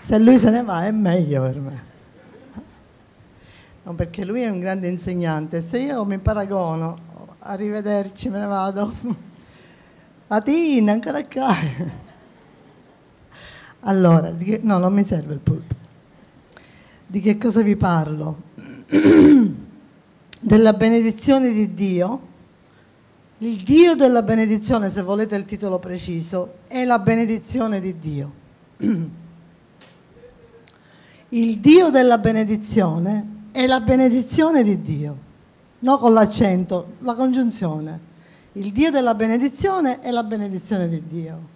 Se lui se ne va è meglio per me. No, perché lui è un grande insegnante. Se io mi paragono, arrivederci, me ne vado. Matina, ancora qua. Allora, no, non mi serve il pulpito. Di che cosa vi parlo? Della benedizione di Dio. Il Dio della benedizione, se volete il titolo preciso, è la benedizione di Dio. Il Dio della benedizione è la benedizione di Dio, non con l'accento, la congiunzione. Il Dio della benedizione è la benedizione di Dio.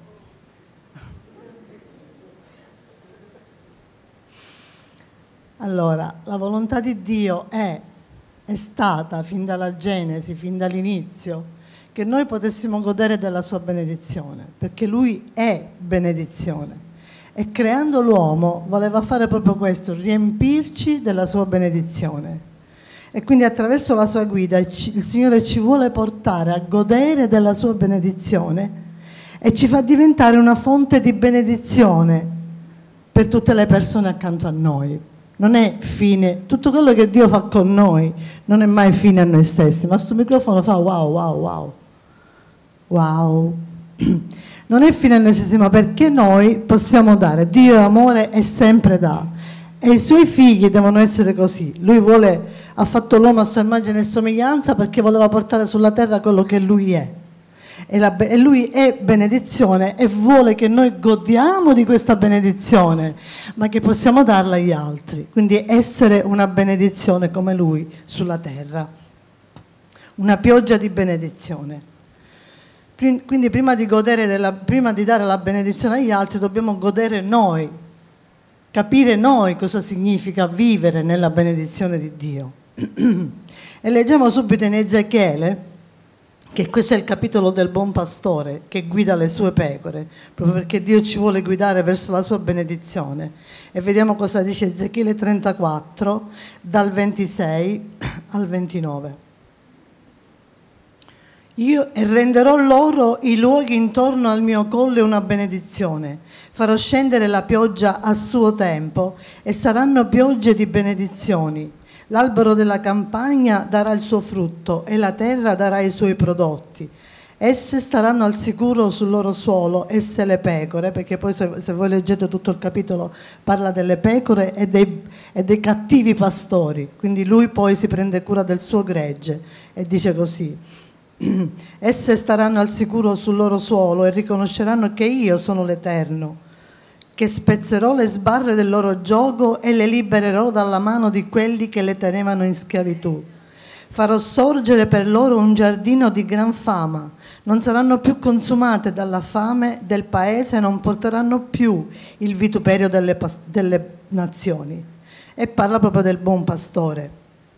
Allora, la volontà di Dio è stata fin dalla Genesi, fin dall'inizio, che noi potessimo godere della sua benedizione, perché Lui è benedizione. E creando l'uomo voleva fare proprio questo, riempirci della sua benedizione. E quindi attraverso la sua guida il Signore ci vuole portare a godere della sua benedizione e ci fa diventare una fonte di benedizione per tutte le persone accanto a noi. Non è fine, tutto quello che Dio fa con noi non è mai fine a noi stessi, ma sto microfono fa wow, wow, wow, wow. Non è fine a noi stessi, ma perché noi possiamo dare. Dio è amore e sempre dà. E i suoi figli devono essere così. Lui ha fatto l'uomo a sua immagine e somiglianza perché voleva portare sulla terra quello che Lui è. E Lui è benedizione e vuole che noi godiamo di questa benedizione, ma che possiamo darla agli altri. Quindi essere una benedizione come Lui sulla terra. Una pioggia di benedizione. Quindi prima di dare la benedizione agli altri dobbiamo godere noi, capire noi cosa significa vivere nella benedizione di Dio. E leggiamo subito in Ezechiele, che questo è il capitolo del buon pastore che guida le sue pecore, proprio perché Dio ci vuole guidare verso la sua benedizione. E vediamo cosa dice Ezechiele 34, dal 26 al 29. Io renderò loro i luoghi intorno al mio colle una benedizione, farò scendere la pioggia a suo tempo e saranno piogge di benedizioni. L'albero della campagna darà il suo frutto e la terra darà i suoi prodotti. Esse staranno al sicuro sul loro suolo, esse le pecore, perché poi se voi leggete tutto il capitolo parla delle pecore e dei cattivi pastori, quindi lui poi si prende cura del suo gregge e dice così: esse staranno al sicuro sul loro suolo e riconosceranno che io sono l'Eterno, che spezzerò le sbarre del loro giogo e le libererò dalla mano di quelli che le tenevano in schiavitù. Farò sorgere per loro un giardino di gran fama, non saranno più consumate dalla fame del paese e non porteranno più il vituperio delle nazioni. E parla proprio del buon pastore.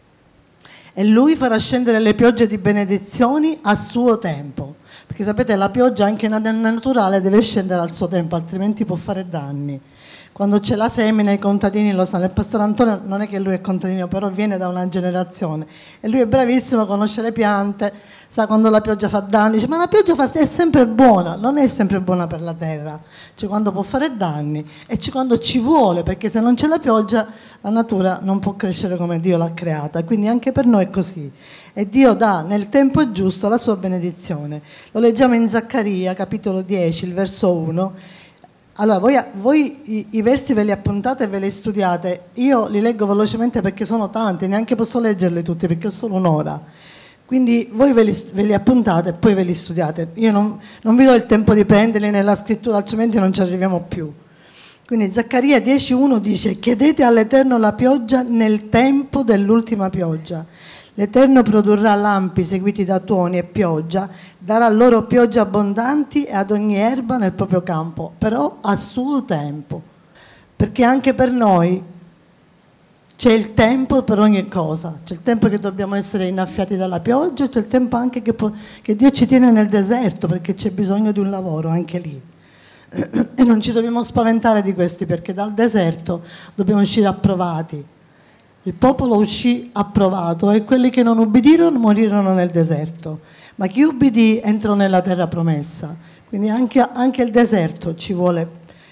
E lui farà scendere le piogge di benedizioni a suo tempo, perché sapete la pioggia anche nel naturale deve scendere al suo tempo, altrimenti può fare danni. Quando c'è la semina i contadini lo sanno. Il pastore Antonio non è che lui è contadino, però viene da una generazione e lui è bravissimo, conosce le piante, sa quando la pioggia fa danni, dice ma la pioggia è sempre buona. Non è sempre buona per la terra, c'è quando può fare danni e c'è quando ci vuole, perché se non c'è la pioggia la natura non può crescere come Dio l'ha creata. Quindi anche per noi è così, e Dio dà nel tempo giusto la sua benedizione. Lo leggiamo in Zaccaria capitolo 10 il verso 1. Allora, voi i versi ve li appuntate e ve li studiate. Io li leggo velocemente perché sono tanti, neanche posso leggerli tutti perché ho solo un'ora. Quindi voi ve li appuntate e poi ve li studiate. Io non vi do il tempo di prenderli nella scrittura, altrimenti non ci arriviamo più. Quindi Zaccaria 10:1 dice: chiedete all'Eterno la pioggia nel tempo dell'ultima pioggia. L'Eterno produrrà lampi seguiti da tuoni e pioggia, darà loro piogge abbondanti e ad ogni erba nel proprio campo, però a suo tempo. Perché anche per noi c'è il tempo per ogni cosa. C'è il tempo che dobbiamo essere innaffiati dalla pioggia, c'è il tempo anche che Dio ci tiene nel deserto, perché c'è bisogno di un lavoro anche lì. E non ci dobbiamo spaventare di questi, perché dal deserto dobbiamo uscire approvati. Il popolo uscì approvato e quelli che non ubbidirono morirono nel deserto, ma chi ubbidì entrò nella terra promessa. Quindi anche il deserto ci vuole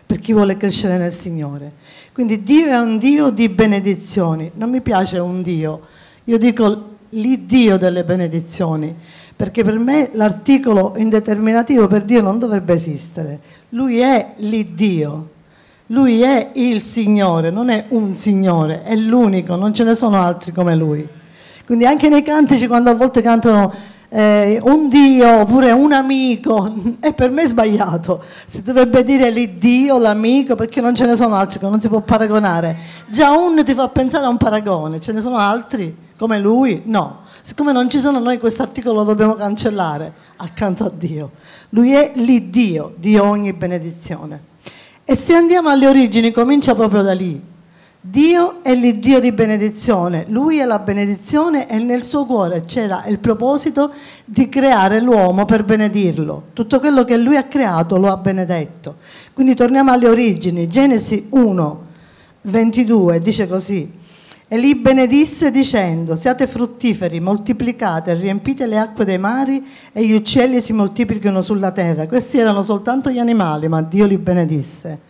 per chi vuole crescere nel Signore. Quindi Dio è un Dio di benedizioni. Non mi piace un Dio, io dico l'Iddio delle benedizioni, perché per me l'articolo indeterminativo per Dio non dovrebbe esistere. Lui è l'Iddio, Lui è il Signore, non è un Signore, è l'unico, non ce ne sono altri come Lui. Quindi anche nei cantici, quando a volte cantano un Dio oppure un amico, è per me sbagliato. Si dovrebbe dire l'Iddio, l'amico, perché non ce ne sono altri che non si può paragonare. Già un ti fa pensare a un paragone, ce ne sono altri come Lui? No. Siccome non ci sono, noi questo articolo lo dobbiamo cancellare accanto a Dio. Lui è l'Iddio di ogni benedizione. E se andiamo alle origini, comincia proprio da lì. Dio è l'Iddio di benedizione, Lui è la benedizione e nel suo cuore c'era il proposito di creare l'uomo per benedirlo. Tutto quello che Lui ha creato lo ha benedetto. Quindi torniamo alle origini. Genesi 1, 22 dice così: e li benedisse dicendo: siate fruttiferi, moltiplicate, riempite le acque dei mari e gli uccelli si moltiplichino sulla terra. Questi erano soltanto gli animali, ma Dio li benedisse.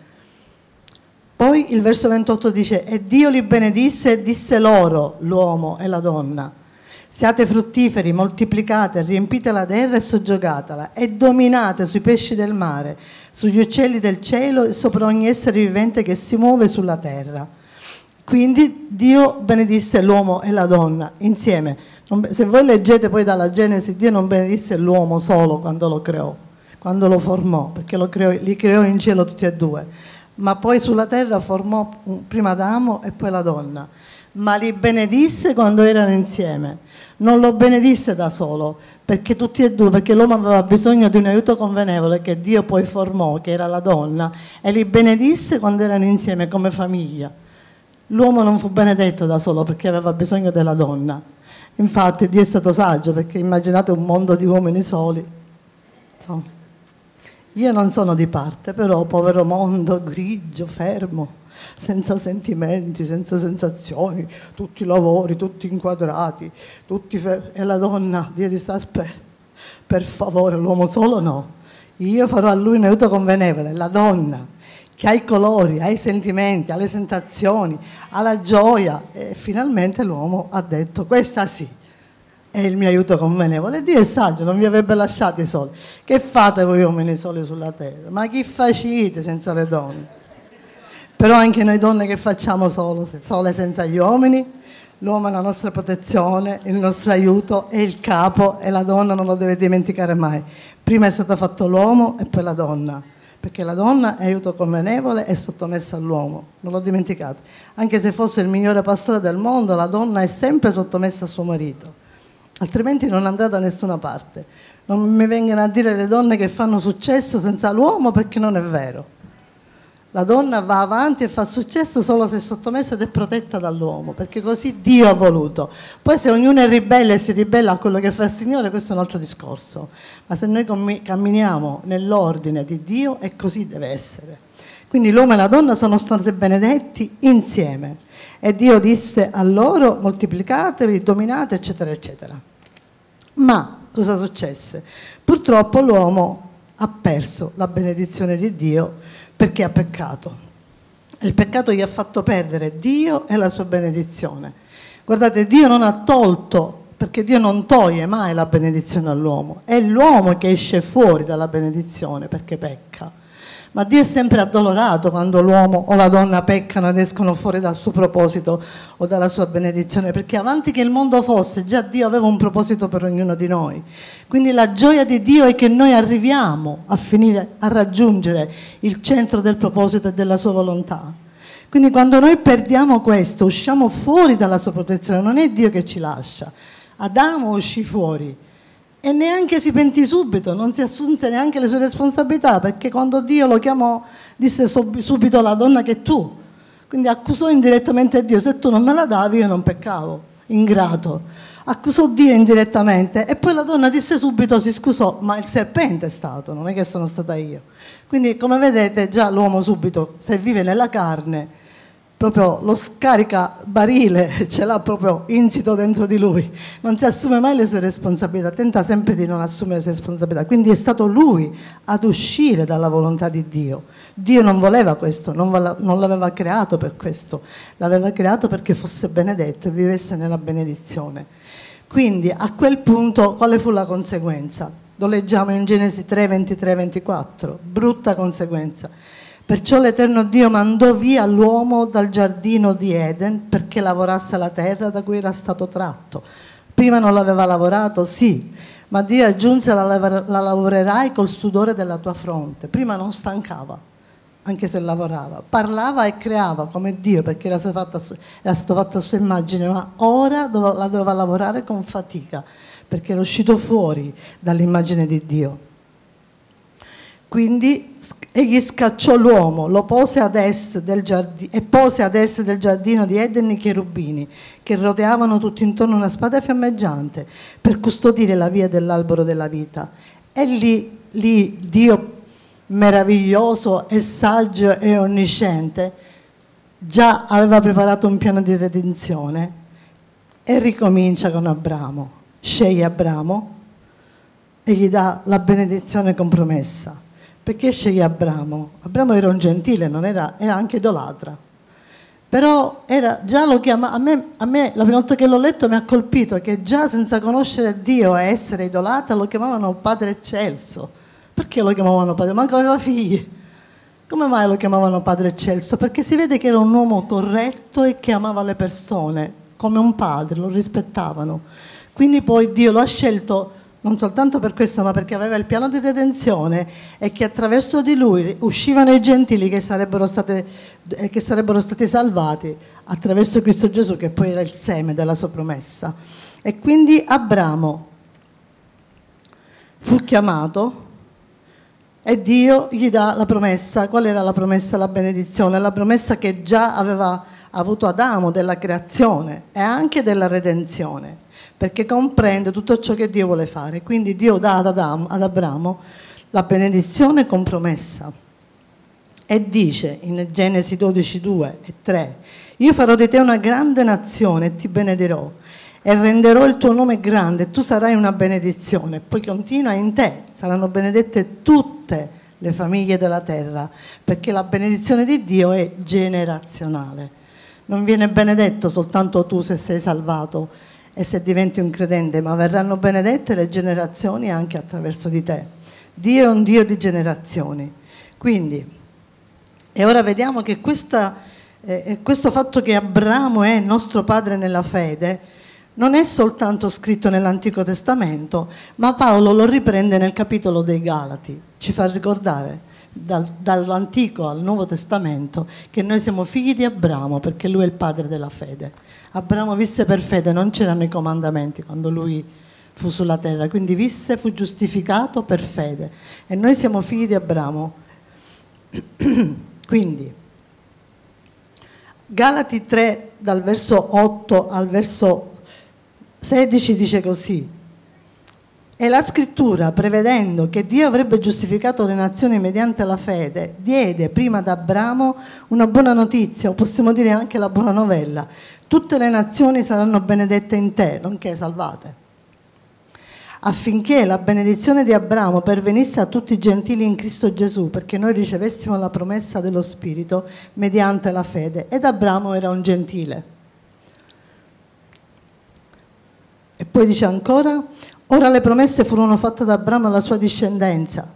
Poi il verso 28 dice: e Dio li benedisse e disse loro, l'uomo e la donna: siate fruttiferi, moltiplicate, riempite la terra e soggiogatela, e dominate sui pesci del mare, sugli uccelli del cielo e sopra ogni essere vivente che si muove sulla terra. Quindi Dio benedisse l'uomo e la donna insieme. Se voi leggete poi dalla Genesi, Dio non benedisse l'uomo solo quando lo creò, quando lo formò, perché li creò in cielo tutti e due. Ma poi sulla terra formò prima Adamo e poi la donna. Ma li benedisse quando erano insieme. Non lo benedisse da solo, perché tutti e due, perché l'uomo aveva bisogno di un aiuto convenevole che Dio poi formò, che era la donna, e li benedisse quando erano insieme come famiglia. L'uomo non fu benedetto da solo perché aveva bisogno della donna. Infatti Dio è stato saggio, perché immaginate un mondo di uomini soli. Insomma, io non sono di parte, però povero mondo grigio, fermo, senza sentimenti, senza sensazioni, tutti lavori, tutti inquadrati, e la donna, Dio ti sta per favore, l'uomo solo no. Io farò a lui un aiuto convenevole, la donna che ha i colori, ha i sentimenti, ha le sensazioni, ha la gioia, e finalmente l'uomo ha detto: questa sì, è il mio aiuto convenevole. Dio è saggio, non vi avrebbe lasciati soli. Che fate voi uomini soli sulla terra? Ma chi facite senza le donne? Però anche noi donne che facciamo sole senza gli uomini? L'uomo è la nostra protezione, il nostro aiuto, è il capo, e la donna non lo deve dimenticare mai. Prima è stato fatto l'uomo e poi la donna, perché la donna è aiuto convenevole e sottomessa all'uomo, non lo dimenticate. Anche se fosse il migliore pastore del mondo, la donna è sempre sottomessa a suo marito, altrimenti non andrà da nessuna parte. Non mi vengano a dire le donne che fanno successo senza l'uomo, perché non è vero. La donna va avanti e fa successo solo se è sottomessa ed è protetta dall'uomo, perché così Dio ha voluto. Poi se ognuno è ribelle e si ribella a quello che fa il Signore, questo è un altro discorso. Ma se noi camminiamo nell'ordine di Dio, e così deve essere. Quindi l'uomo e la donna sono stati benedetti insieme. E Dio disse a loro: moltiplicatevi, dominate, eccetera, eccetera. Ma cosa successe? Purtroppo l'uomo ha perso la benedizione di Dio, perché ha peccato. Il peccato gli ha fatto perdere Dio e la sua benedizione. Guardate, Dio non ha tolto, perché Dio non toglie mai la benedizione all'uomo. È l'uomo che esce fuori dalla benedizione perché pecca. Ma Dio è sempre addolorato quando l'uomo o la donna peccano ed escono fuori dal suo proposito o dalla sua benedizione, perché avanti che il mondo fosse, già Dio aveva un proposito per ognuno di noi. Quindi la gioia di Dio è che noi arriviamo a raggiungere il centro del proposito e della sua volontà. Quindi quando noi perdiamo questo, usciamo fuori dalla sua protezione, non è Dio che ci lascia. Adamo uscì fuori e neanche si pentì subito, non si assunse neanche le sue responsabilità, perché quando Dio lo chiamò disse subito: la donna che tu. Quindi accusò indirettamente Dio: se tu non me la davi io non peccavo, ingrato. Accusò Dio indirettamente, e poi la donna disse subito, si scusò: ma il serpente è stato, non è che sono stata io. Quindi come vedete già l'uomo subito, se vive nella carne, proprio lo scaricabarile, ce l'ha proprio insito dentro di lui, non si assume mai le sue responsabilità, tenta sempre di non assumere le sue responsabilità, quindi è stato lui ad uscire dalla volontà di Dio. Dio non voleva questo, non l'aveva creato per questo, l'aveva creato perché fosse benedetto e vivesse nella benedizione. Quindi a quel punto quale fu la conseguenza? Lo leggiamo in Genesi 3, 23, 24, brutta conseguenza. Perciò l'Eterno Dio mandò via l'uomo dal giardino di Eden perché lavorasse la terra da cui era stato tratto. Prima non l'aveva lavorato, sì, ma Dio aggiunse la lavorerai col sudore della tua fronte. Prima non stancava, anche se lavorava, parlava e creava come Dio perché era stato fatto a sua immagine, ma ora la doveva lavorare con fatica perché era uscito fuori dall'immagine di Dio. Quindi egli scacciò l'uomo, lo pose ad est del giardino, e pose ad est del giardino di Eden i cherubini, che rodeavano tutto intorno una spada fiammeggiante per custodire la via dell'albero della vita. E lì Dio meraviglioso e saggio e onnisciente già aveva preparato un piano di redenzione e ricomincia con Abramo. Sceglie Abramo e gli dà la benedizione con promessa. Perché sceglie Abramo? Abramo era un gentile, era anche idolatra. Però già lo chiama, a me la prima volta che l'ho letto mi ha colpito che già senza conoscere Dio e essere idolatra lo chiamavano Padre Eccelso. Perché lo chiamavano Padre? Manco aveva figli. Come mai lo chiamavano Padre Eccelso? Perché si vede che era un uomo corretto e che amava le persone come un padre, lo rispettavano. Quindi poi Dio lo ha scelto non soltanto per questo, ma perché aveva il piano di redenzione e che attraverso di lui uscivano i gentili che sarebbero stati salvati attraverso Cristo Gesù, che poi era il seme della sua promessa. E quindi Abramo fu chiamato e Dio gli dà la promessa. Qual era la promessa? La benedizione, la promessa che già aveva avuto Adamo della creazione e anche della redenzione, perché comprende tutto ciò che Dio vuole fare. Quindi Dio dà ad Abramo la benedizione con promessa e dice in Genesi 12, 2 e 3: io farò di te una grande nazione e ti benedirò e renderò il tuo nome grande e tu sarai una benedizione. Poi continua: in te saranno benedette tutte le famiglie della terra, perché la benedizione di Dio è generazionale. Non viene benedetto soltanto tu se sei salvato e se diventi un credente, ma verranno benedette le generazioni anche attraverso di te. Dio è un Dio di generazioni. Quindi, e ora vediamo che questo fatto che Abramo è nostro padre nella fede non è soltanto scritto nell'Antico Testamento, ma Paolo lo riprende nel capitolo dei Galati. Ci fa ricordare dall'Antico al Nuovo Testamento che noi siamo figli di Abramo perché lui è il padre della fede. Abramo visse per fede, non c'erano i comandamenti quando lui fu sulla terra, quindi visse, fu giustificato per fede e noi siamo figli di Abramo. Quindi Galati 3 dal verso 8 al verso 16 dice così: e la scrittura, prevedendo che Dio avrebbe giustificato le nazioni mediante la fede, diede prima ad Abramo una buona notizia, o possiamo dire anche la buona novella: tutte le nazioni saranno benedette in te, nonché salvate, affinché la benedizione di Abramo pervenisse a tutti i gentili in Cristo Gesù, perché noi ricevessimo la promessa dello Spirito mediante la fede. Ed Abramo era un gentile. E poi dice ancora: ora le promesse furono fatte ad Abramo alla sua discendenza.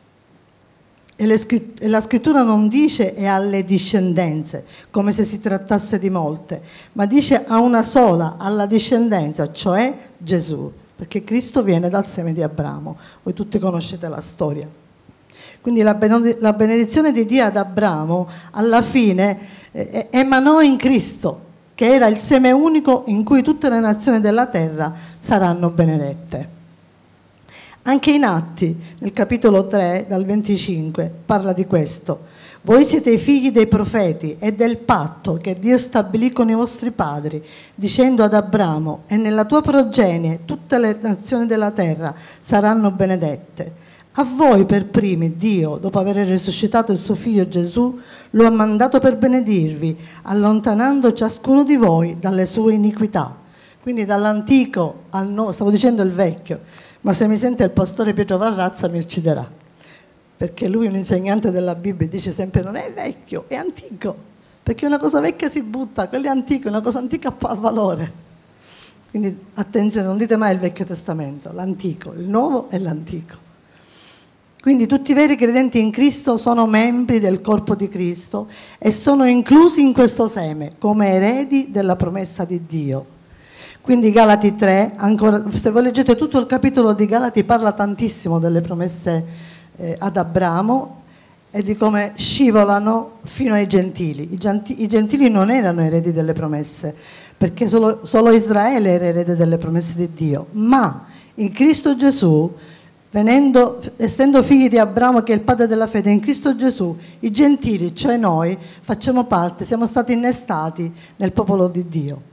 E la scrittura non dice e alle discendenze, come se si trattasse di molte, ma dice a una sola, alla discendenza, cioè Gesù, perché Cristo viene dal seme di Abramo. Voi tutti conoscete la storia. Quindi la benedizione di Dio ad Abramo alla fine emanò in Cristo, che era il seme unico in cui tutte le nazioni della terra saranno benedette. Anche in Atti, nel capitolo 3, dal 25, parla di questo. Voi siete i figli dei profeti e del patto che Dio stabilì con i vostri padri, dicendo ad Abramo: e nella tua progenie tutte le nazioni della terra saranno benedette. A voi per primi Dio, dopo aver risuscitato il suo figlio Gesù, lo ha mandato per benedirvi, allontanando ciascuno di voi dalle sue iniquità. Quindi dall'antico al nuovo, stavo dicendo il vecchio, ma se mi sente il pastore Pietro Varrazza mi ucciderà, perché lui è un insegnante della Bibbia e dice sempre non è vecchio, è antico, perché una cosa vecchia si butta, quello è antico, una cosa antica ha valore. Quindi attenzione, non dite mai il Vecchio Testamento, l'antico, il nuovo e l'antico. Quindi tutti i veri credenti in Cristo sono membri del corpo di Cristo e sono inclusi in questo seme come eredi della promessa di Dio. Quindi Galati 3, ancora, se voi leggete tutto il capitolo di Galati, parla tantissimo delle promesse ad Abramo e di come scivolano fino ai gentili. I gentili non erano eredi delle promesse, perché solo Israele era erede delle promesse di Dio, ma in Cristo Gesù, essendo figli di Abramo che è il padre della fede, in Cristo Gesù i gentili, cioè noi, facciamo parte, siamo stati innestati nel popolo di Dio.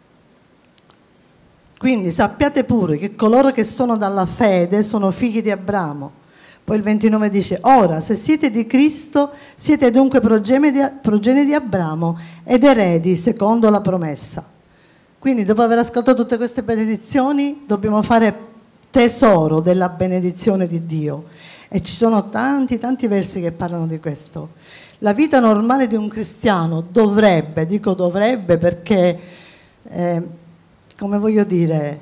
Quindi sappiate pure che coloro che sono dalla fede sono figli di Abramo. Poi il 29 dice: ora se siete di Cristo siete dunque progenie di Abramo ed eredi secondo la promessa. Quindi dopo aver ascoltato tutte queste benedizioni dobbiamo fare tesoro della benedizione di Dio, e ci sono tanti versi che parlano di questo. La vita normale di un cristiano dovrebbe, dico dovrebbe perché come voglio dire,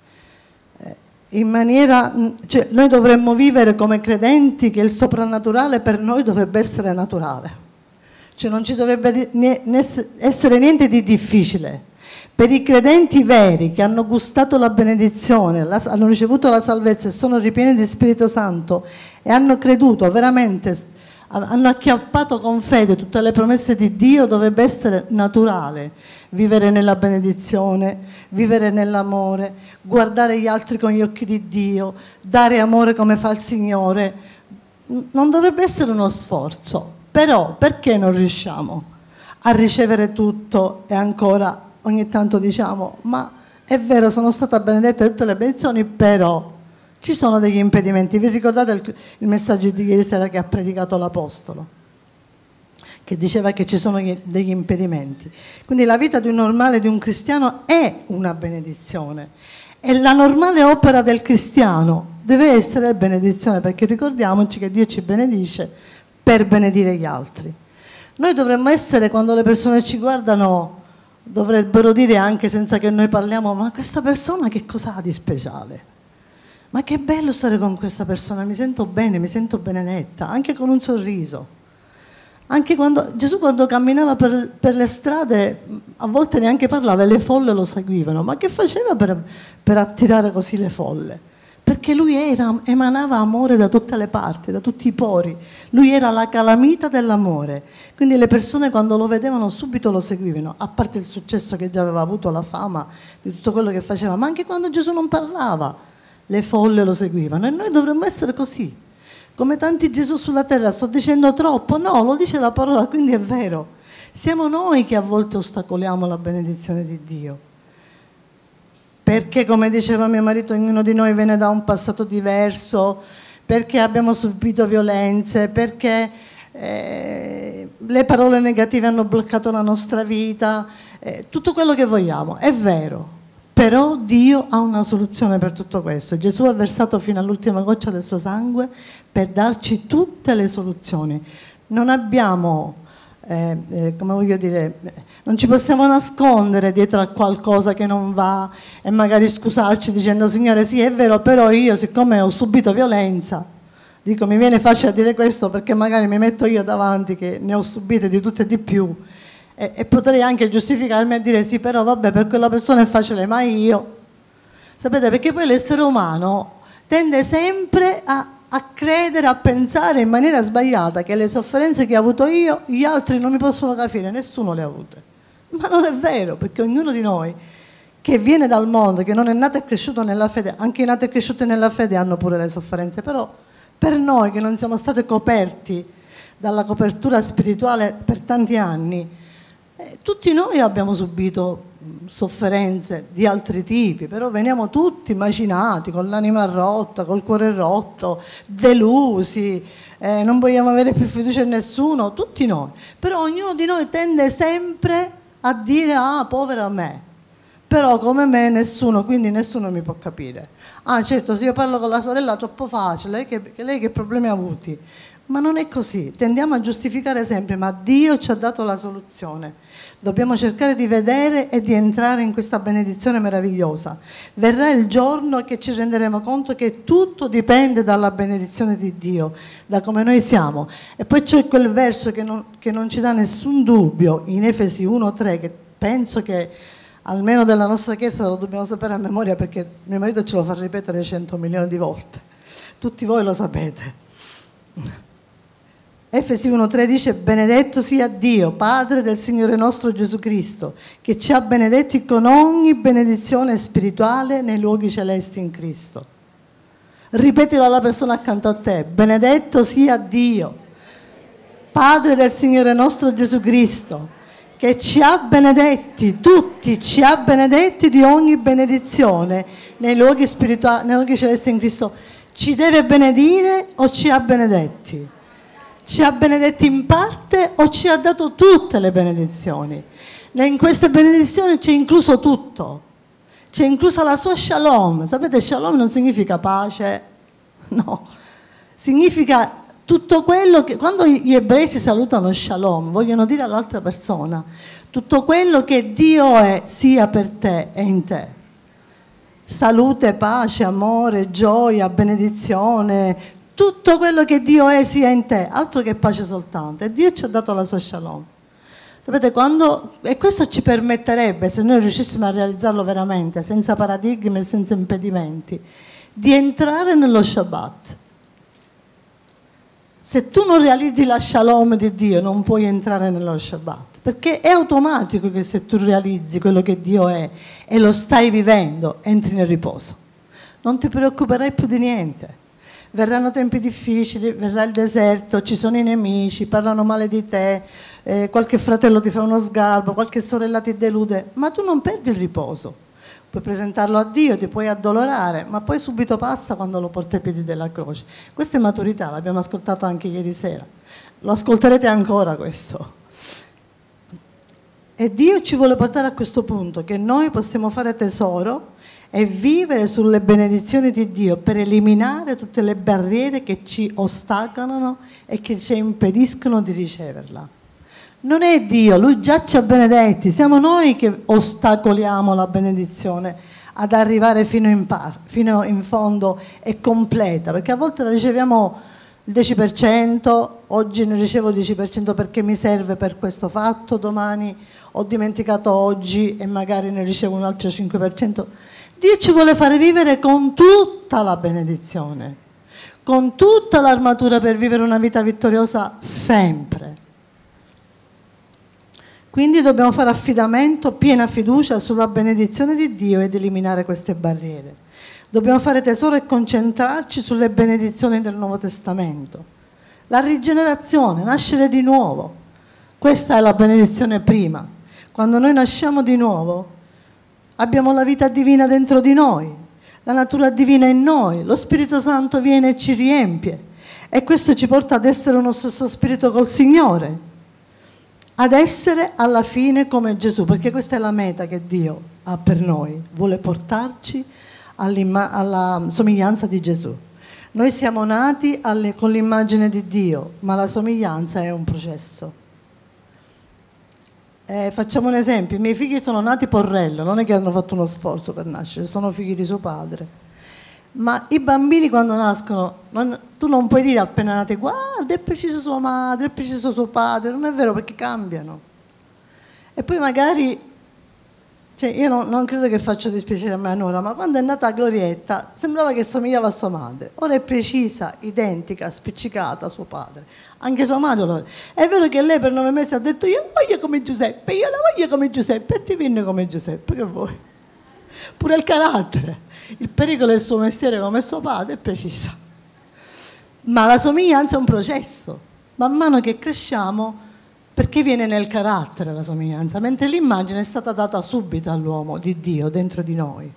in maniera, cioè, noi dovremmo vivere come credenti che il soprannaturale per noi dovrebbe essere naturale, cioè non ci dovrebbe essere niente di difficile. Per i credenti veri che hanno gustato la benedizione, hanno ricevuto la salvezza e sono ripieni di Spirito Santo e hanno creduto veramente, hanno acchiappato con fede tutte le promesse di Dio, dovrebbe essere naturale vivere nella benedizione, vivere nell'amore, guardare gli altri con gli occhi di Dio, dare amore come fa il Signore. Non dovrebbe essere uno sforzo, però perché non riusciamo a ricevere tutto e ancora ogni tanto diciamo ma è vero, sono stata benedetta da tutte le benedizioni, però ci sono degli impedimenti. Vi ricordate il messaggio di ieri sera che ha predicato l'Apostolo, che diceva che ci sono degli impedimenti? Quindi la vita di un normale, di un cristiano, è una benedizione, e la normale opera del cristiano deve essere benedizione, perché ricordiamoci che Dio ci benedice per benedire gli altri. Noi dovremmo essere, quando le persone ci guardano, dovrebbero dire anche senza che noi parliamo: ma questa persona che cosa ha di speciale? Ma che bello stare con questa persona, mi sento bene, mi sento benedetta, anche con un sorriso. Anche Gesù quando camminava per le strade, a volte neanche parlava e le folle lo seguivano. Ma che faceva per attirare così le folle? Perché lui emanava amore da tutte le parti, da tutti i pori. Lui era la calamita dell'amore. Quindi le persone quando lo vedevano subito lo seguivano, a parte il successo che già aveva avuto, la fama di tutto quello che faceva. Ma anche quando Gesù non parlava, le folle lo seguivano. E noi dovremmo essere così. Come tanti Gesù sulla terra. Sto dicendo troppo? No, lo dice la parola, quindi è vero. Siamo noi che a volte ostacoliamo la benedizione di Dio. Perché, come diceva mio marito, ognuno di noi viene da un passato diverso, perché abbiamo subito violenze, perché le parole negative hanno bloccato la nostra vita, tutto quello che vogliamo, è vero. Però Dio ha una soluzione per tutto questo. Gesù ha versato fino all'ultima goccia del suo sangue per darci tutte le soluzioni. Non abbiamo... come voglio dire, non ci possiamo nascondere dietro a qualcosa che non va e magari scusarci dicendo: Signore, sì è vero, però io siccome ho subito violenza, dico, mi viene facile a dire questo perché magari mi metto io davanti che ne ho subite di tutte e di più, e potrei anche giustificarmi a dire sì, però vabbè, per quella persona è facile, ma io, sapete, perché poi l'essere umano tende sempre a credere, a pensare in maniera sbagliata che le sofferenze che ho avuto io, gli altri non mi possono capire, nessuno le ha avute. Ma non è vero, perché ognuno di noi che viene dal mondo, che non è nato e cresciuto nella fede, anche i nati e cresciuti nella fede hanno pure le sofferenze, però per noi che non siamo stati coperti dalla copertura spirituale per tanti anni, tutti noi abbiamo subito sofferenze di altri tipi, però veniamo tutti macinati, con l'anima rotta, col cuore rotto, delusi, non vogliamo avere più fiducia in nessuno, tutti noi. Però ognuno di noi tende sempre a dire: ah, povera me. Però come me nessuno, quindi nessuno mi può capire. Ah, certo, se io parlo con la sorella è troppo facile, lei che problemi ha avuti? Ma non è così, tendiamo a giustificare sempre, ma Dio ci ha dato la soluzione. Dobbiamo cercare di vedere e di entrare in questa benedizione meravigliosa. Verrà il giorno che ci renderemo conto che tutto dipende dalla benedizione di Dio, da come noi siamo. E poi c'è quel verso che non ci dà nessun dubbio, in Efesi 1,3, che penso che almeno della nostra Chiesa lo dobbiamo sapere a memoria, perché mio marito ce lo fa ripetere 100 milioni di volte. Tutti voi lo sapete. Efesi 1,3 dice: benedetto sia Dio, Padre del Signore nostro Gesù Cristo, che ci ha benedetti con ogni benedizione spirituale nei luoghi celesti in Cristo. Ripetilo alla persona accanto a te: benedetto sia Dio, Padre del Signore nostro Gesù Cristo, che ci ha benedetti, tutti ci ha benedetti di ogni benedizione nei luoghi spirituali, nei luoghi celesti in Cristo. Ci deve benedire o ci ha benedetti? Ci ha benedetti in parte o ci ha dato tutte le benedizioni? In queste benedizioni c'è incluso tutto. C'è inclusa la sua shalom. Sapete, shalom non significa pace, no. Significa tutto quello che, quando gli ebrei si salutano shalom, vogliono dire all'altra persona tutto quello che Dio è, sia per te e in te. Salute, pace, amore, gioia, benedizione, tutto quello che Dio è sia in te, altro che pace soltanto. E Dio ci ha dato la sua shalom. Sapete, e questo ci permetterebbe, se noi riuscissimo a realizzarlo veramente, senza paradigmi e senza impedimenti, di entrare nello Shabbat. Se tu non realizzi la shalom di Dio, non puoi entrare nello Shabbat, perché è automatico che se tu realizzi quello che Dio è e lo stai vivendo, entri nel riposo. Non ti preoccuperai più di niente. Verranno tempi difficili, verrà il deserto, ci sono i nemici, parlano male di te, qualche fratello ti fa uno sgarbo, qualche sorella ti delude, ma tu non perdi il riposo. Puoi presentarlo a Dio, ti puoi addolorare, ma poi subito passa quando lo porti ai piedi della croce. Questa è maturità, l'abbiamo ascoltato anche ieri sera. Lo ascolterete ancora questo. E Dio ci vuole portare a questo punto, che noi possiamo fare tesoro e vivere sulle benedizioni di Dio per eliminare tutte le barriere che ci ostacolano e che ci impediscono di riceverla. Non è Dio, Lui già ci ha benedetti, siamo noi che ostacoliamo la benedizione ad arrivare fino in fondo e completa, perché a volte la riceviamo il 10%, oggi ne ricevo il 10% perché mi serve per questo fatto, domani ho dimenticato oggi e magari ne ricevo un altro 5%. Dio ci vuole fare vivere con tutta la benedizione, con tutta l'armatura per vivere una vita vittoriosa sempre. Quindi dobbiamo fare affidamento, piena fiducia sulla benedizione di Dio ed eliminare queste barriere. Dobbiamo fare tesoro e concentrarci sulle benedizioni del Nuovo Testamento. La rigenerazione, nascere di nuovo. Questa è la benedizione prima. Quando noi nasciamo di nuovo, abbiamo la vita divina dentro di noi, la natura divina in noi, lo Spirito Santo viene e ci riempie. E questo ci porta ad essere uno stesso spirito col Signore, ad essere alla fine come Gesù, perché questa è la meta che Dio ha per noi, vuole portarci alla somiglianza di Gesù. Noi siamo nati con l'immagine di Dio, ma la somiglianza è un processo. Facciamo un esempio: i miei figli sono nati porrello, non è che hanno fatto uno sforzo per nascere, sono figli di suo padre. Ma i bambini quando nascono, tu non puoi dire appena nati: guarda, è preciso sua madre, è preciso suo padre. Non è vero, perché cambiano. E poi magari, io non credo che faccia dispiacere a mia nuora, ma quando è nata Glorietta sembrava che somigliava a sua madre. Ora è precisa, identica, spiccicata a suo padre. Anche sua madre lo è. È vero che lei per 9 mesi ha detto: io la voglio come Giuseppe, io la voglio come Giuseppe, e ti viene come Giuseppe, che vuoi? Pure il carattere. Il pericolo del suo mestiere come suo padre è precisa. Ma la somiglianza è un processo. Man mano che cresciamo perché viene nel carattere la somiglianza, mentre l'immagine è stata data subito all'uomo di Dio dentro di noi.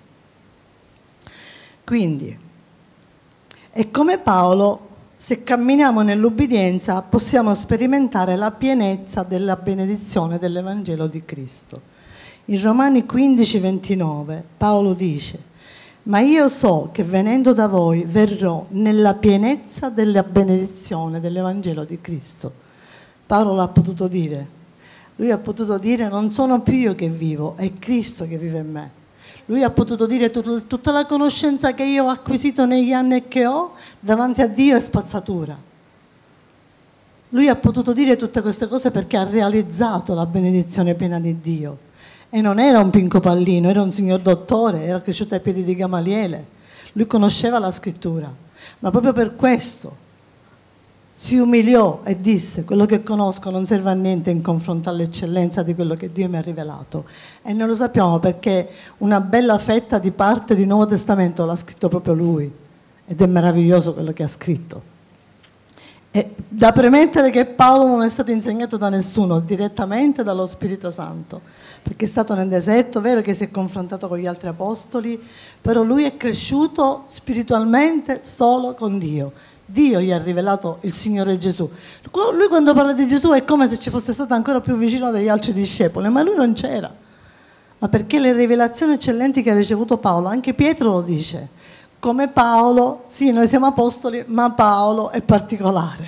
Quindi, e come Paolo, se camminiamo nell'ubbidienza possiamo sperimentare la pienezza della benedizione dell'Evangelo di Cristo. In Romani 15:29 Paolo dice: ma io so che venendo da voi verrò nella pienezza della benedizione dell'Evangelo di Cristo. Paolo l'ha potuto dire. Lui ha potuto dire: non sono più io che vivo, è Cristo che vive in me. Lui ha potuto dire: tutta la conoscenza che io ho acquisito negli anni e che ho davanti a Dio è spazzatura. Lui ha potuto dire tutte queste cose perché ha realizzato la benedizione piena di Dio. E non era un pinco pallino, era un signor dottore, era cresciuto ai piedi di Gamaliele. Lui conosceva la scrittura, ma proprio per questo si umiliò e disse: quello che conosco non serve a niente in confronto all'eccellenza di quello che Dio mi ha rivelato. E noi lo sappiamo perché una bella fetta di parte del Nuovo Testamento l'ha scritto proprio lui, ed è meraviglioso quello che ha scritto. E da premettere che Paolo non è stato insegnato da nessuno, direttamente dallo Spirito Santo, perché è stato nel deserto, vero che si è confrontato con gli altri apostoli, però lui è cresciuto spiritualmente solo con Dio. Dio gli ha rivelato il Signore Gesù. Lui quando parla di Gesù è come se ci fosse stato ancora più vicino degli altri discepoli, ma lui non c'era. Ma perché le rivelazioni eccellenti che ha ricevuto Paolo, anche Pietro lo dice, come Paolo, sì, noi siamo apostoli, ma Paolo è particolare.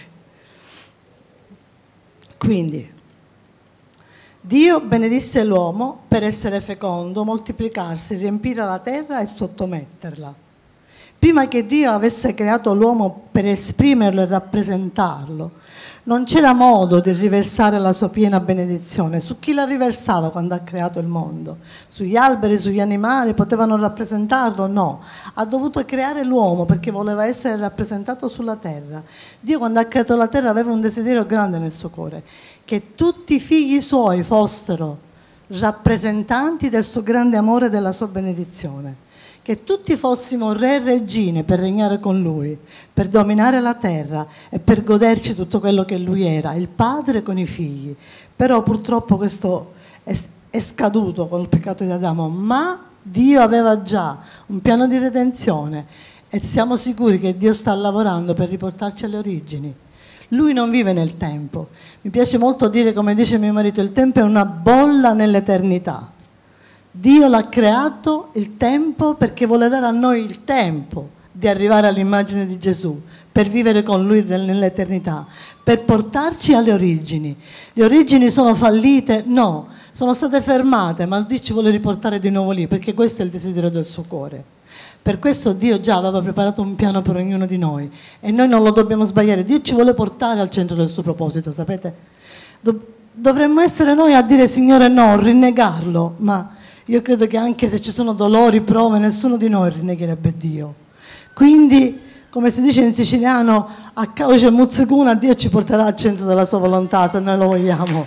Quindi, Dio benedisse l'uomo per essere fecondo, moltiplicarsi, riempire la terra e sottometterla. Prima che Dio avesse creato l'uomo per esprimerlo e rappresentarlo, non c'era modo di riversare la sua piena benedizione. Su chi la riversava quando ha creato il mondo? Sugli alberi, sugli animali potevano rappresentarlo? No. Ha dovuto creare l'uomo perché voleva essere rappresentato sulla terra. Dio quando ha creato la terra aveva un desiderio grande nel suo cuore, che tutti i figli suoi fossero rappresentanti del suo grande amore e della sua benedizione. Che tutti fossimo re e regine per regnare con lui, per dominare la terra e per goderci tutto quello che lui era, il padre con i figli. Però purtroppo questo è scaduto con il peccato di Adamo, ma Dio aveva già un piano di redenzione e siamo sicuri che Dio sta lavorando per riportarci alle origini. Lui non vive nel tempo. Mi piace molto dire, come dice mio marito, il tempo è una bolla nell'eternità. Dio l'ha creato il tempo perché vuole dare a noi il tempo di arrivare all'immagine di Gesù, per vivere con Lui nell'eternità, per portarci alle origini. Le origini sono fallite? No, sono state fermate, ma Dio ci vuole riportare di nuovo lì, perché questo è il desiderio del suo cuore. Per questo Dio già aveva preparato un piano per ognuno di noi e noi non lo dobbiamo sbagliare. Dio ci vuole portare al centro del suo proposito, sapete? Dovremmo essere noi a dire: Signore no, rinnegarlo, ma io credo che anche se ci sono dolori, prove, nessuno di noi rinnegherebbe Dio. Quindi, come si dice in siciliano, a cauce muzzicuna, Dio ci porterà al centro della sua volontà, se noi lo vogliamo.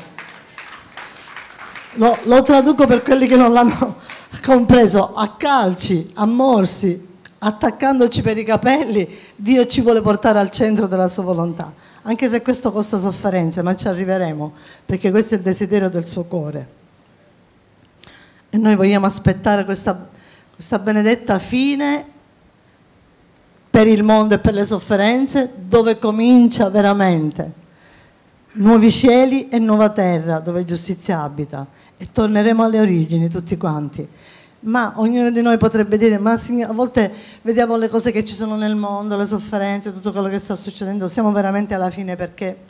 Lo traduco per quelli che non l'hanno compreso: a calci, a morsi, attaccandoci per i capelli, Dio ci vuole portare al centro della sua volontà. Anche se questo costa sofferenze, ma ci arriveremo, perché questo è il desiderio del suo cuore. E noi vogliamo aspettare questa benedetta fine per il mondo e per le sofferenze, dove comincia veramente nuovi cieli e nuova terra, dove giustizia abita, e torneremo alle origini tutti quanti. Ma ognuno di noi potrebbe dire: ma signore, a volte vediamo le cose che ci sono nel mondo, le sofferenze, tutto quello che sta succedendo, siamo veramente alla fine? Perché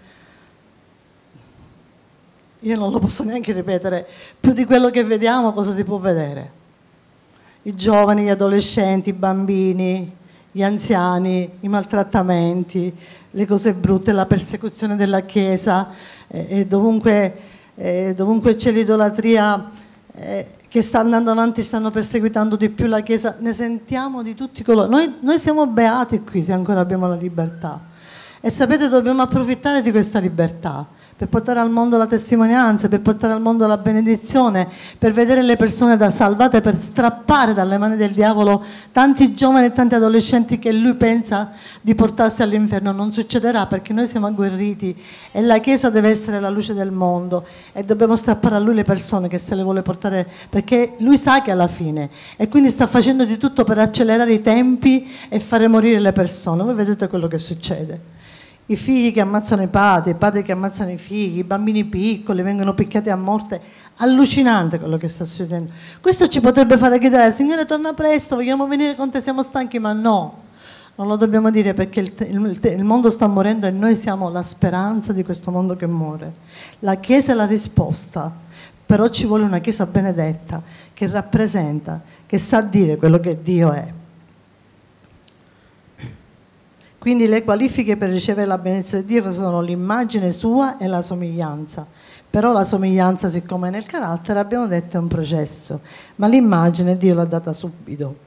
io non lo posso neanche ripetere, più di quello che vediamo cosa si può vedere? I giovani, gli adolescenti, i bambini, gli anziani, i maltrattamenti, le cose brutte, la persecuzione della Chiesa, e dovunque c'è l'idolatria che sta andando avanti, stanno perseguitando di più la Chiesa, ne sentiamo di tutti colori. Noi siamo beati qui se ancora abbiamo la libertà. E sapete, dobbiamo approfittare di questa libertà per portare al mondo la testimonianza, per portare al mondo la benedizione, per vedere le persone salvate, per strappare dalle mani del diavolo tanti giovani e tanti adolescenti che lui pensa di portarsi all'inferno. Non succederà, perché noi siamo agguerriti e la Chiesa deve essere la luce del mondo e dobbiamo strappare a lui le persone che se le vuole portare, perché lui sa che è alla fine e quindi sta facendo di tutto per accelerare i tempi e fare morire le persone. Voi vedete quello che succede. I figli che ammazzano i padri che ammazzano i figli, i bambini piccoli vengono picchiati a morte. Allucinante quello che sta succedendo. Questo ci potrebbe fare gridare: Signore, torna presto, vogliamo venire con te, siamo stanchi. Ma no, non lo dobbiamo dire, perché il mondo sta morendo e noi siamo la speranza di questo mondo che muore. La Chiesa è la risposta, però ci vuole una Chiesa benedetta che rappresenta, che sa dire quello che Dio è. Quindi le qualifiche per ricevere la benedizione di Dio sono l'immagine sua e la somiglianza. Però la somiglianza, siccome è nel carattere, abbiamo detto è un processo, ma l'immagine Dio l'ha data subito.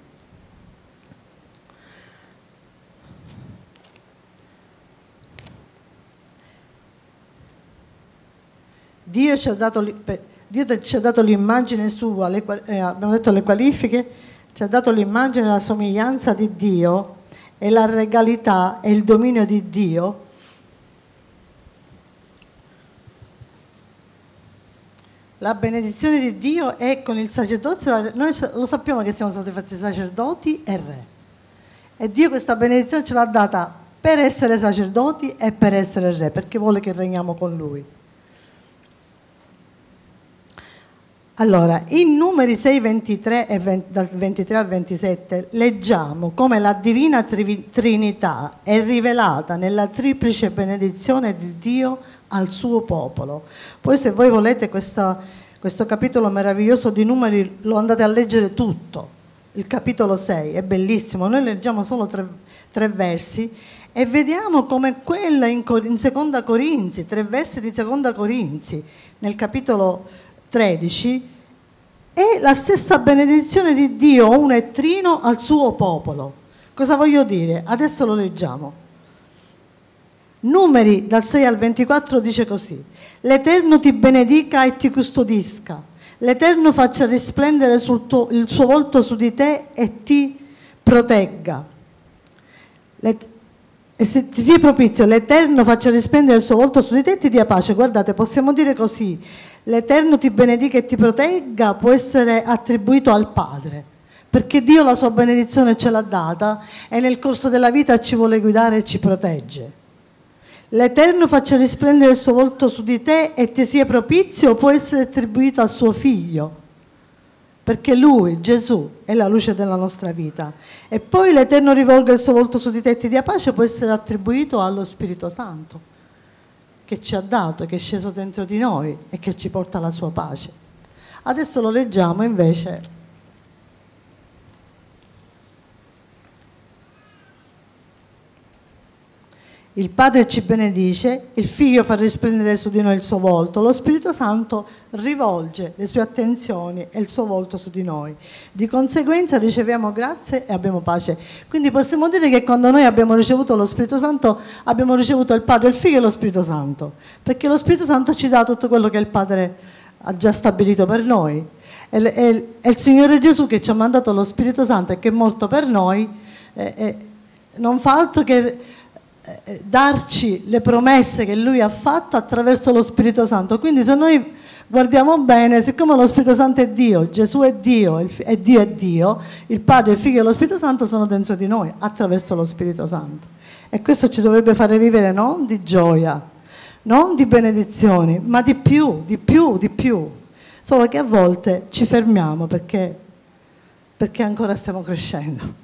Dio ci ha dato l'immagine sua, abbiamo detto le qualifiche, ci ha dato l'immagine e la somiglianza di Dio, e la regalità e il dominio di Dio. La benedizione di Dio è con il sacerdozio. Noi lo sappiamo che siamo stati fatti sacerdoti e re, e Dio questa benedizione ce l'ha data per essere sacerdoti e per essere re, perché vuole che regniamo con Lui. Allora, in Numeri 6, 23 e dal 23 al 27 leggiamo come la divina Trinità è rivelata nella triplice benedizione di Dio al suo popolo. Poi, se voi volete questo capitolo meraviglioso di Numeri, lo andate a leggere tutto. Il capitolo 6 è bellissimo. Noi leggiamo solo tre versi e vediamo come quella in Seconda Corinzi, 3 versi di Seconda Corinzi, nel capitolo 13, è la stessa benedizione di Dio, un trino al suo popolo. Cosa voglio dire? Adesso lo leggiamo. Numeri dal 6 al 24 dice così: l'Eterno ti benedica e ti custodisca, l'Eterno faccia risplendere il suo volto su di te e ti protegga. E se ti sia propizio, l'Eterno faccia risplendere il suo volto su di te e ti dia pace. Guardate, possiamo dire così: l'Eterno ti benedica e ti protegga può essere attribuito al Padre, perché Dio la sua benedizione ce l'ha data e nel corso della vita ci vuole guidare e ci protegge. L'Eterno faccia risplendere il suo volto su di te e ti sia propizio può essere attribuito al suo Figlio, perché Lui, Gesù, è la luce della nostra vita. E poi l'Eterno rivolga il suo volto su di te e ti dia pace può essere attribuito allo Spirito Santo, che ci ha dato, che è sceso dentro di noi e che ci porta la sua pace. Adesso lo leggiamo invece. Il Padre ci benedice, il Figlio fa risplendere su di noi il suo volto, lo Spirito Santo rivolge le sue attenzioni e il suo volto su di noi. Di conseguenza riceviamo grazie e abbiamo pace. Quindi possiamo dire che quando noi abbiamo ricevuto lo Spirito Santo abbiamo ricevuto il Padre, il Figlio e lo Spirito Santo, perché lo Spirito Santo ci dà tutto quello che il Padre ha già stabilito per noi. È il Signore Gesù che ci ha mandato lo Spirito Santo e che è morto per noi, non fa altro che darci le promesse che Lui ha fatto attraverso lo Spirito Santo. Quindi se noi guardiamo bene, siccome lo Spirito Santo è Dio, Gesù è Dio, e Dio è Dio, il Padre, il Figlio e lo Spirito Santo sono dentro di noi attraverso lo Spirito Santo. E questo ci dovrebbe fare vivere non di gioia, non di benedizioni, ma di più. Solo che a volte ci fermiamo perché ancora stiamo crescendo.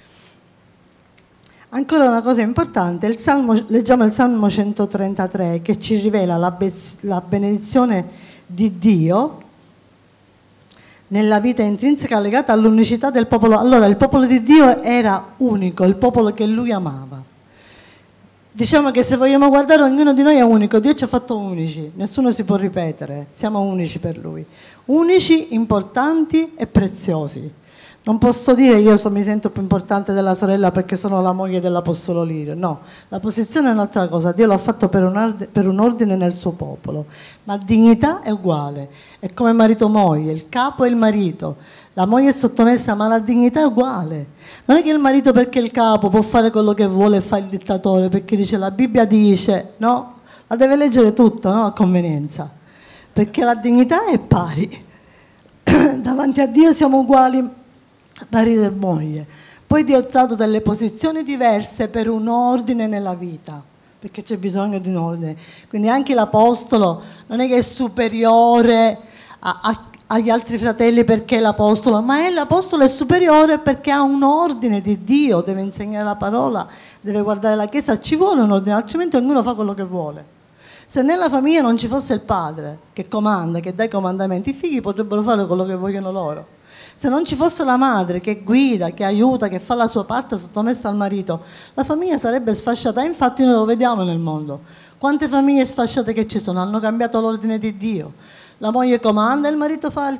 Ancora una cosa importante, leggiamo il Salmo 133 che ci rivela la benedizione di Dio nella vita intrinseca legata all'unicità del popolo. Allora, il popolo di Dio era unico, il popolo che Lui amava. Diciamo che se vogliamo guardare, ognuno di noi è unico, Dio ci ha fatto unici, nessuno si può ripetere, siamo unici per Lui, unici, importanti e preziosi. Non posso dire mi sento più importante della sorella perché sono la moglie dell'Apostolo Lirio. No, la posizione è un'altra cosa. Dio l'ha fatto per un ordine nel suo popolo. Ma dignità è uguale. È come marito-moglie, il capo è il marito. La moglie è sottomessa, ma la dignità è uguale. Non è che il marito, perché è il capo, può fare quello che vuole e fa il dittatore, perché dice la Bibbia dice, no? La deve leggere tutta, no? A convenienza. Perché la dignità è pari. Davanti a Dio siamo uguali, marito e moglie. Poi Dio ha dato delle posizioni diverse per un ordine nella vita, perché c'è bisogno di un ordine. Quindi anche l'apostolo non è che è superiore agli altri fratelli perché è l'apostolo, ma l'apostolo è superiore perché ha un ordine di Dio, deve insegnare la parola, deve guardare la Chiesa, ci vuole un ordine, altrimenti ognuno fa quello che vuole. Se nella famiglia non ci fosse il padre che comanda, che dà i comandamenti, i figli potrebbero fare quello che vogliono loro. Se non ci fosse la madre che guida, che aiuta, che fa la sua parte sottomessa al marito, la famiglia sarebbe sfasciata. Infatti noi lo vediamo nel mondo. Quante famiglie sfasciate che ci sono? Hanno cambiato l'ordine di Dio. La moglie comanda e il marito fa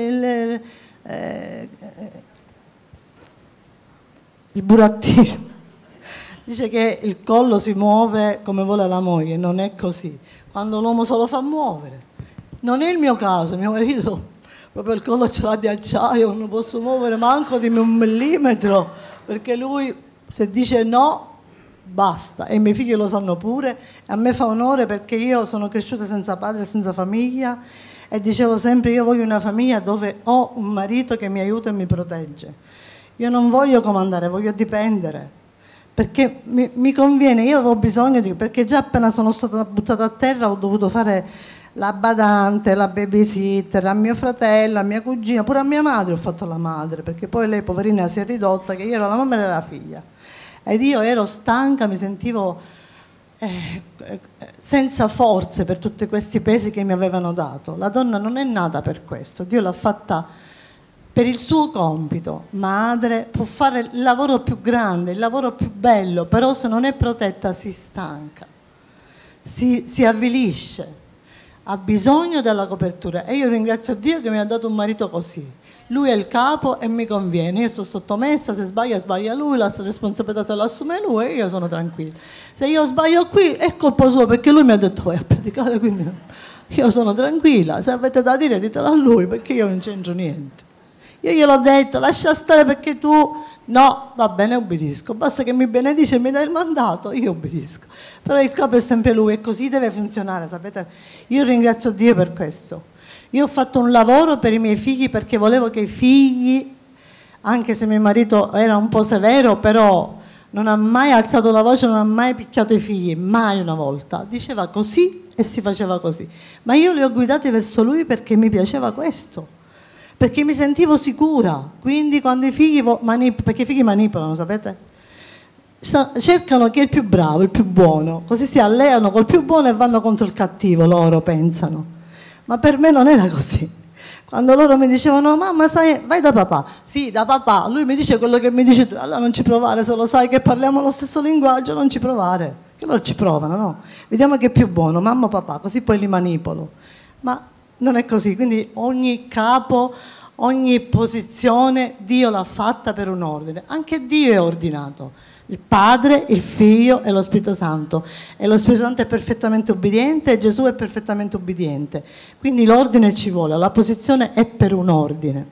il burattino. Dice che il collo si muove come vuole la moglie, non è così. Quando l'uomo se lo fa muovere. Non è il mio caso, mio marito proprio il collo ce l'ha di acciaio, non posso muovere manco di 1 millimetro, perché lui se dice no, basta. E i miei figli lo sanno pure, e a me fa onore perché io sono cresciuta senza padre e senza famiglia, e dicevo sempre io voglio una famiglia dove ho un marito che mi aiuta e mi protegge. Io non voglio comandare, voglio dipendere. Perché mi conviene, io avevo bisogno perché già appena sono stata buttata a terra ho dovuto fare la badante, la babysitter, a mio fratello, a mia cugina, pure a mia madre ho fatto la madre, perché poi lei poverina si è ridotta che io ero la mamma e lei era la figlia. Ed io ero stanca, mi sentivo senza forze per tutti questi pesi che mi avevano dato. La donna non è nata per questo, Dio l'ha fatta per il suo compito. Madre può fare il lavoro più grande, il lavoro più bello, però se non è protetta si stanca, si avvilisce, ha bisogno della copertura. E io ringrazio Dio che mi ha dato un marito così. Lui è il capo e mi conviene, io sono sottomessa, se sbaglia lui, la responsabilità se la assume lui e io sono tranquilla. Se io sbaglio qui è colpa sua perché lui mi ha detto vai a predicare, quindi io sono tranquilla, se avete da dire ditelo a lui perché io non c'entro niente. Io gliel'ho detto, lascia stare perché tu, no, va bene, obbedisco, basta che mi benedice e mi dai il mandato, io obbedisco. Però il capo è sempre lui e così deve funzionare, sapete? Io ringrazio Dio per questo. Io ho fatto un lavoro per i miei figli perché volevo che i figli, anche se mio marito era un po' severo, però non ha mai alzato la voce, non ha mai picchiato i figli, mai una volta. Diceva così e si faceva così. Ma io li ho guidati verso lui perché mi piaceva questo. Perché mi sentivo sicura, quindi quando i figli perché i figli manipolano, sapete? Cercano chi è il più bravo, il più buono, così si alleano col più buono e vanno contro il cattivo, loro pensano. Ma per me non era così. Quando loro mi dicevano mamma sai, vai da papà, sì da papà, lui mi dice quello che mi dici tu, allora non ci provare, se lo sai che parliamo lo stesso linguaggio non ci provare, che loro ci provano, no? Vediamo che è più buono, mamma o papà, così poi li manipolo. Ma non è così, quindi ogni capo, ogni posizione Dio l'ha fatta per un ordine. Anche Dio è ordinato, il Padre, il Figlio e lo Spirito Santo. E lo Spirito Santo è perfettamente obbediente e Gesù è perfettamente obbediente. Quindi l'ordine ci vuole, la posizione è per un ordine,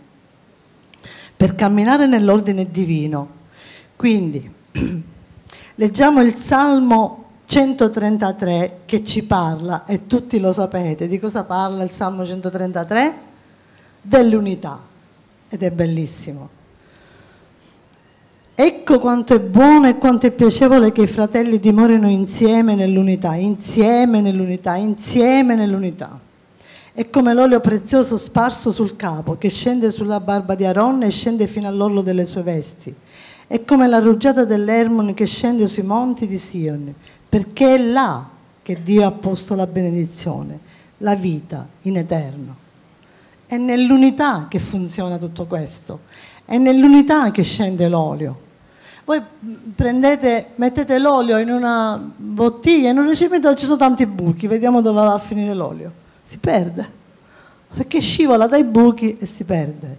per camminare nell'ordine divino. Quindi leggiamo il Salmo 133 che ci parla, e tutti lo sapete, di cosa parla il Salmo 133? Dell'unità, ed è bellissimo. Ecco quanto è buono e quanto è piacevole che i fratelli dimorino insieme nell'unità, insieme nell'unità, insieme nell'unità. È come l'olio prezioso sparso sul capo, che scende sulla barba di Aaron e scende fino all'orlo delle sue vesti. È come la rugiada dell'Hermon che scende sui monti di Sion, perché è là che Dio ha posto la benedizione, la vita in eterno. È nell'unità che funziona tutto questo, è nell'unità che scende l'olio. Voi mettete l'olio in una bottiglia, in un ricevimento ci sono tanti buchi, vediamo dove va a finire l'olio. Si perde, perché scivola dai buchi e si perde.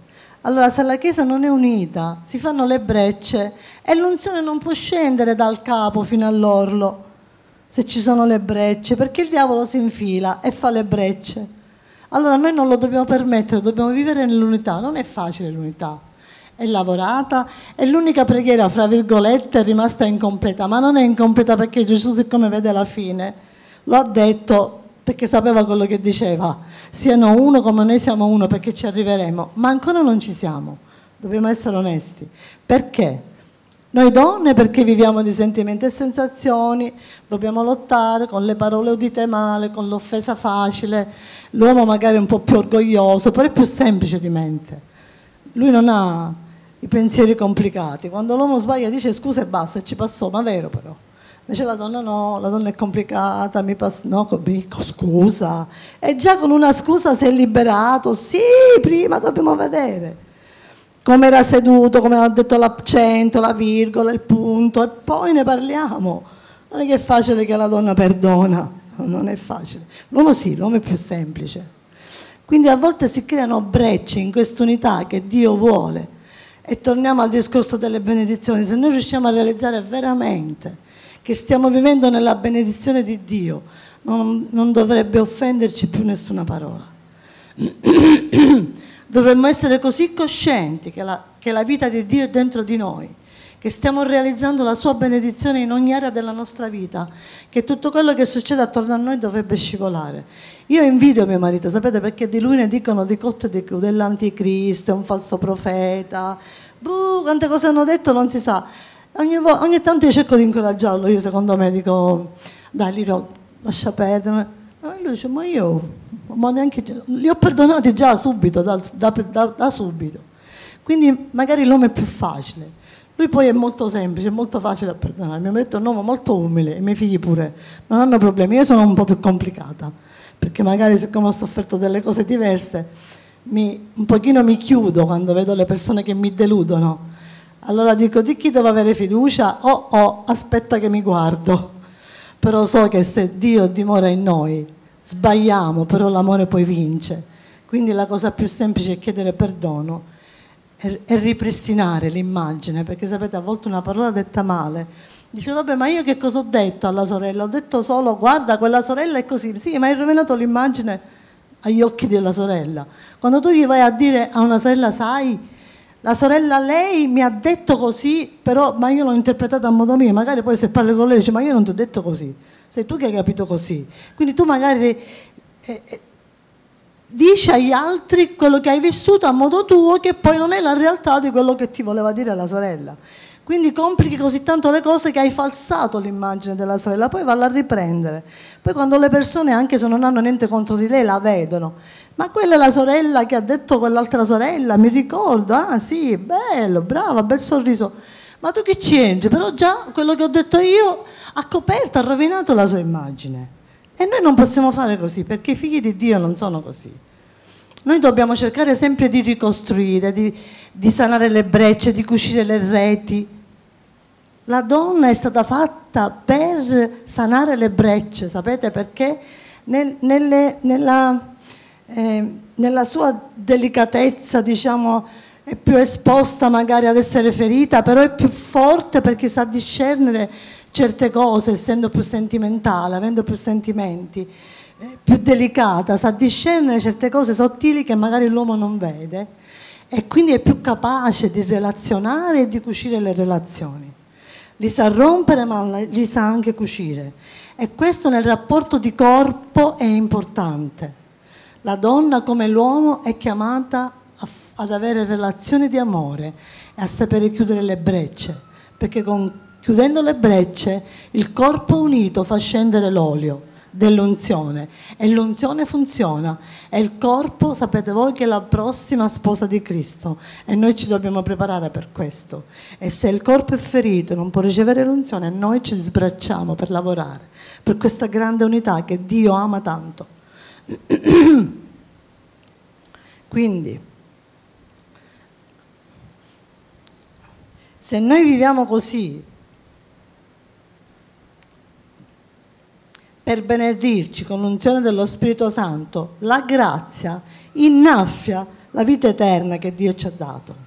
Allora, se la Chiesa non è unita, si fanno le brecce e l'unzione non può scendere dal capo fino all'orlo, se ci sono le brecce, perché il diavolo si infila e fa le brecce. Allora noi non lo dobbiamo permettere, dobbiamo vivere nell'unità. Non è facile l'unità, è lavorata, e l'unica preghiera, fra virgolette, è rimasta incompleta, ma non è incompleta perché Gesù, siccome vede la fine, lo ha detto perché sapeva quello che diceva: siano uno come noi siamo uno, perché ci arriveremo. Ma ancora non ci siamo, dobbiamo essere onesti. Perché? Noi donne, perché viviamo di sentimenti e sensazioni, dobbiamo lottare con le parole udite male, con l'offesa facile. L'uomo magari è un po' più orgoglioso, però è più semplice di mente. Lui non ha i pensieri complicati. Quando l'uomo sbaglia dice scusa e basta, e ci passò, ma vero però. Invece la donna no, la donna è complicata, scusa. E già con una scusa si è liberato. Sì, prima dobbiamo vedere come era seduto, come ha detto l'accento, la virgola, il punto, e poi ne parliamo. Non è che è facile che la donna perdona, non è facile. L'uomo sì, l'uomo è più semplice. Quindi a volte si creano brecce in quest'unità che Dio vuole. E torniamo al discorso delle benedizioni. Se noi riusciamo a realizzare veramente che stiamo vivendo nella benedizione di Dio, non dovrebbe offenderci più nessuna parola. Dovremmo essere così coscienti che la vita di Dio è dentro di noi, che stiamo realizzando la sua benedizione in ogni area della nostra vita, che tutto quello che succede attorno a noi dovrebbe scivolare. Io invidio mio marito, sapete, perché di lui ne dicono di cotto e di crudo: dell'anticristo, è un falso profeta, quante cose hanno detto non si sa. Ogni tanto io cerco di incoraggiarlo, io secondo me dico dai Liro, lascia perdere. E lui dice ma neanche, li ho perdonati già subito, da subito. Quindi magari l'uomo è più facile, lui poi è molto semplice, è molto facile da perdonare. Mio marito è un uomo molto umile, e i miei figli pure non hanno problemi. Io sono un po' più complicata, perché magari siccome ho sofferto delle cose diverse un pochino mi chiudo quando vedo le persone che mi deludono. Allora dico: di chi devo avere fiducia? Aspetta che mi guardo. Però so che se Dio dimora in noi, sbagliamo, però l'amore poi vince. Quindi la cosa più semplice è chiedere perdono e ripristinare l'immagine, perché sapete, a volte una parola detta male, dice vabbè, ma io che cosa ho detto alla sorella? Ho detto solo guarda, quella sorella è così. Sì, ma hai rovinato l'immagine agli occhi della sorella. Quando tu gli vai a dire a una sorella: sai, la sorella lei mi ha detto così, ma io l'ho interpretata a modo mio. Magari poi se parli con lei dice: ma io non ti ho detto così, sei tu che hai capito così. Quindi tu magari dici agli altri quello che hai vissuto a modo tuo, che poi non è la realtà di quello che ti voleva dire la sorella. Quindi complichi così tanto le cose che hai falsato l'immagine della sorella, poi valla a riprendere. Poi quando le persone, anche se non hanno niente contro di lei, la vedono: ma quella è la sorella che ha detto quell'altra sorella, mi ricordo, ah sì, bello, brava, bel sorriso. Ma tu che c'entri? Però già quello che ho detto io ha coperto, ha rovinato la sua immagine. E noi non possiamo fare così, perché i figli di Dio non sono così. Noi dobbiamo cercare sempre di ricostruire, di sanare le brecce, di cucire le reti. La donna è stata fatta per sanare le brecce, sapete perché? Nella sua delicatezza, diciamo, è più esposta magari ad essere ferita, però è più forte perché sa discernere certe cose, essendo più sentimentale, avendo più sentimenti, più delicata, sa discernere certe cose sottili che magari l'uomo non vede, e quindi è più capace di relazionare e di cucire le relazioni. Li sa rompere, ma li sa anche cucire. E questo nel rapporto di corpo è importante. La donna, come l'uomo, è chiamata ad avere relazioni di amore e a sapere chiudere le brecce, perché chiudendo le brecce il corpo unito fa scendere l'olio dell'unzione, e l'unzione funziona, e il corpo, sapete voi che è la prossima sposa di Cristo, e noi ci dobbiamo preparare per questo. E se il corpo è ferito e non può ricevere l'unzione, noi ci sbracciamo per lavorare per questa grande unità che Dio ama tanto. Quindi se noi viviamo così, per benedirci con l'unzione dello Spirito Santo, la grazia innaffia la vita eterna che Dio ci ha dato.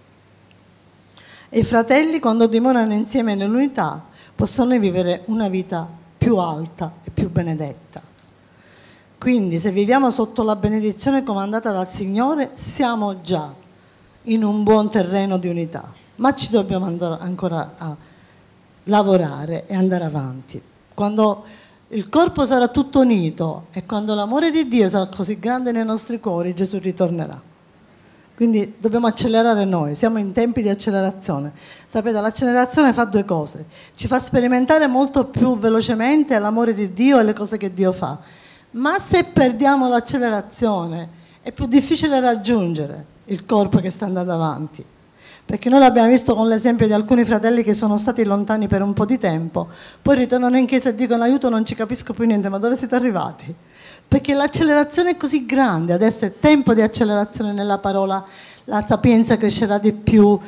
E i fratelli, quando dimorano insieme nell'unità, possono vivere una vita più alta e più benedetta. Quindi, se viviamo sotto la benedizione comandata dal Signore, siamo già in un buon terreno di unità, ma ci dobbiamo andare ancora a lavorare e andare avanti. Quando il corpo sarà tutto unito e quando l'amore di Dio sarà così grande nei nostri cuori, Gesù ritornerà. Quindi dobbiamo accelerare noi, siamo in tempi di accelerazione. Sapete, l'accelerazione fa due cose: ci fa sperimentare molto più velocemente l'amore di Dio e le cose che Dio fa, ma se perdiamo l'accelerazione è più difficile raggiungere il corpo che sta andando avanti. Perché noi l'abbiamo visto con l'esempio di alcuni fratelli che sono stati lontani per un po' di tempo, poi ritornano in chiesa e dicono: aiuto, non ci capisco più niente, ma dove siete arrivati? Perché l'accelerazione è così grande, adesso è tempo di accelerazione nella parola, la sapienza crescerà di più,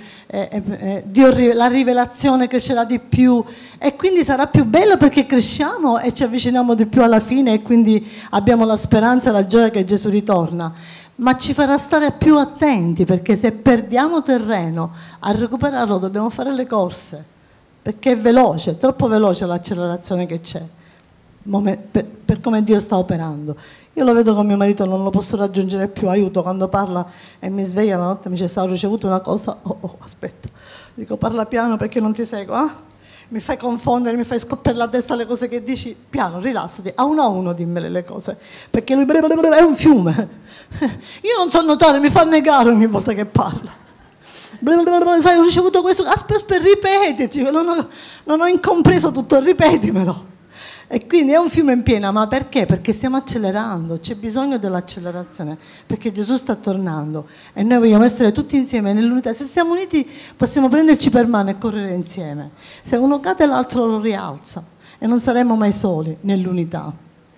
la rivelazione crescerà di più e quindi sarà più bello perché cresciamo e ci avviciniamo di più alla fine e quindi abbiamo la speranza e la gioia che Gesù ritorna. Ma ci farà stare più attenti, perché se perdiamo terreno a recuperarlo dobbiamo fare le corse, perché è veloce, troppo veloce l'accelerazione che c'è per come Dio sta operando. Io lo vedo con mio marito, non lo posso raggiungere più, aiuto, quando parla e mi sveglia la notte mi dice: ho ricevuto una cosa, aspetta, dico parla piano perché non ti seguo, mi fai confondere, mi fai scoppiare la testa le cose che dici, piano, rilassati, a uno dimmele le cose, perché lui è un fiume. Io non so nuotare, mi fa negare ogni volta che parla. Sai, ho ricevuto questo, aspetta, ripetiti, non ho incompreso tutto, ripetimelo. E quindi è un fiume in piena, ma perché? Perché stiamo accelerando, c'è bisogno dell'accelerazione, perché Gesù sta tornando e noi vogliamo essere tutti insieme nell'unità. Se stiamo uniti possiamo prenderci per mano e correre insieme. Se uno cade l'altro lo rialza e non saremo mai soli nell'unità.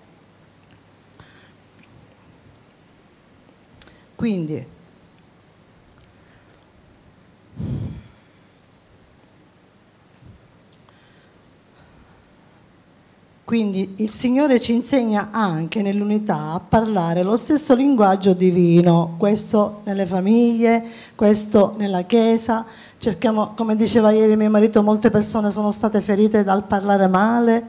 Quindi il Signore ci insegna anche nell'unità a parlare lo stesso linguaggio divino, questo nelle famiglie, questo nella Chiesa. Cerchiamo, come diceva ieri mio marito, molte persone sono state ferite dal parlare male,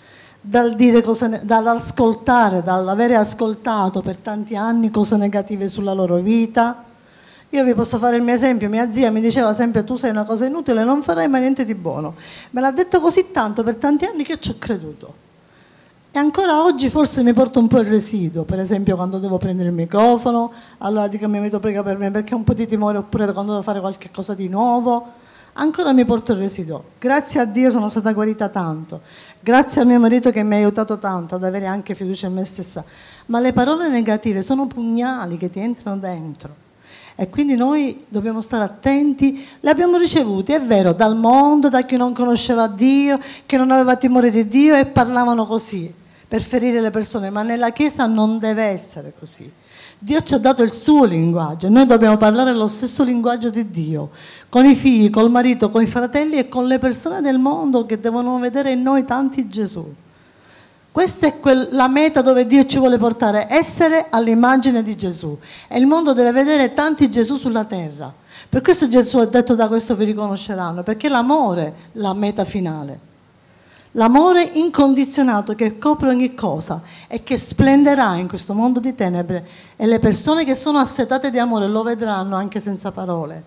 dall'ascoltare, dall'avere ascoltato per tanti anni cose negative sulla loro vita. Io vi posso fare il mio esempio: mia zia mi diceva sempre: tu sei una cosa inutile, non farai mai niente di buono. Me l'ha detto così tanto per tanti anni che ci ho creduto. E ancora oggi forse mi porto un po' il residuo, per esempio quando devo prendere il microfono, allora dico a mio marito: prega per me, perché ho un po' di timore, oppure quando devo fare qualche cosa di nuovo, ancora mi porto il residuo. Grazie a Dio sono stata guarita tanto, grazie a mio marito che mi ha aiutato tanto ad avere anche fiducia in me stessa, ma le parole negative sono pugnali che ti entrano dentro. E quindi noi dobbiamo stare attenti. Le abbiamo ricevute, è vero, dal mondo, da chi non conosceva Dio, che non aveva timore di Dio e parlavano così per ferire le persone, ma nella Chiesa non deve essere così. Dio ci ha dato il suo linguaggio e noi dobbiamo parlare lo stesso linguaggio di Dio, con i figli, col marito, con i fratelli e con le persone del mondo che devono vedere in noi tanti Gesù. Questa è la meta dove Dio ci vuole portare, essere all'immagine di Gesù. E il mondo deve vedere tanti Gesù sulla terra. Per questo Gesù ha detto: da questo vi riconosceranno, perché l'amore è la meta finale. L'amore incondizionato che copre ogni cosa e che splenderà in questo mondo di tenebre, e le persone che sono assetate di amore lo vedranno anche senza parole.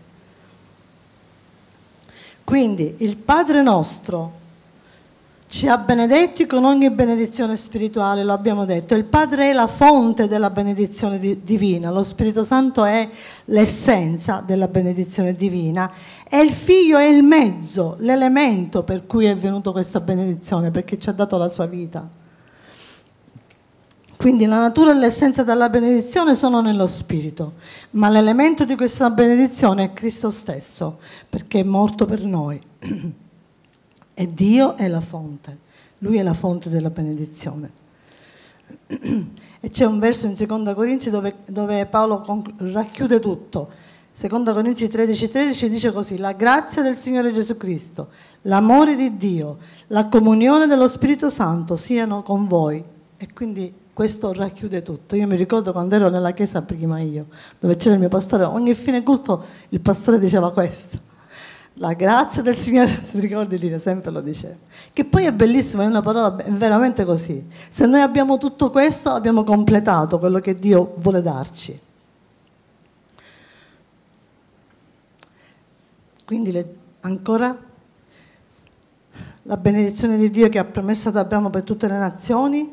Quindi il Padre nostro ci ha benedetti con ogni benedizione spirituale, lo abbiamo detto. Il Padre è la fonte della benedizione divina, lo Spirito Santo è l'essenza della benedizione divina e il Figlio è il mezzo, l'elemento per cui è venuta questa benedizione, perché ci ha dato la sua vita. Quindi la natura e l'essenza della benedizione sono nello Spirito, ma l'elemento di questa benedizione è Cristo stesso, perché è morto per noi. E Dio è la fonte, Lui è la fonte della benedizione. E c'è un verso in 2 Corinzi dove Paolo racchiude tutto. 2 Corinzi 13:13 dice così: la grazia del Signore Gesù Cristo, l'amore di Dio, la comunione dello Spirito Santo siano con voi. E quindi questo racchiude tutto. Io mi ricordo quando ero nella chiesa prima io, dove c'era il mio pastore, ogni fine culto il pastore diceva questo. La grazia del Signore, ti ricordi dire, sempre lo diceva. Che poi è bellissimo, è una parola veramente così. Se noi abbiamo tutto questo, abbiamo completato quello che Dio vuole darci. Quindi ancora la benedizione di Dio che ha promesso ad Abramo per tutte le nazioni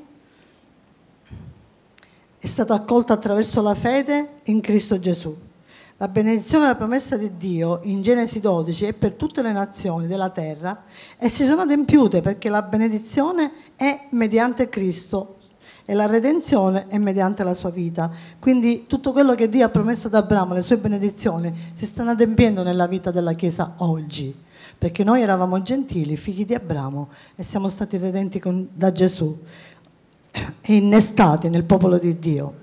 è stata accolta attraverso la fede in Cristo Gesù. La benedizione e la promessa di Dio in Genesi 12 è per tutte le nazioni della terra e si sono adempiute perché la benedizione è mediante Cristo e la redenzione è mediante la sua vita. Quindi tutto quello che Dio ha promesso ad Abramo, le sue benedizioni, si stanno adempiendo nella vita della Chiesa oggi. Perché noi eravamo gentili, figli di Abramo, e siamo stati redenti da Gesù e innestati nel popolo di Dio.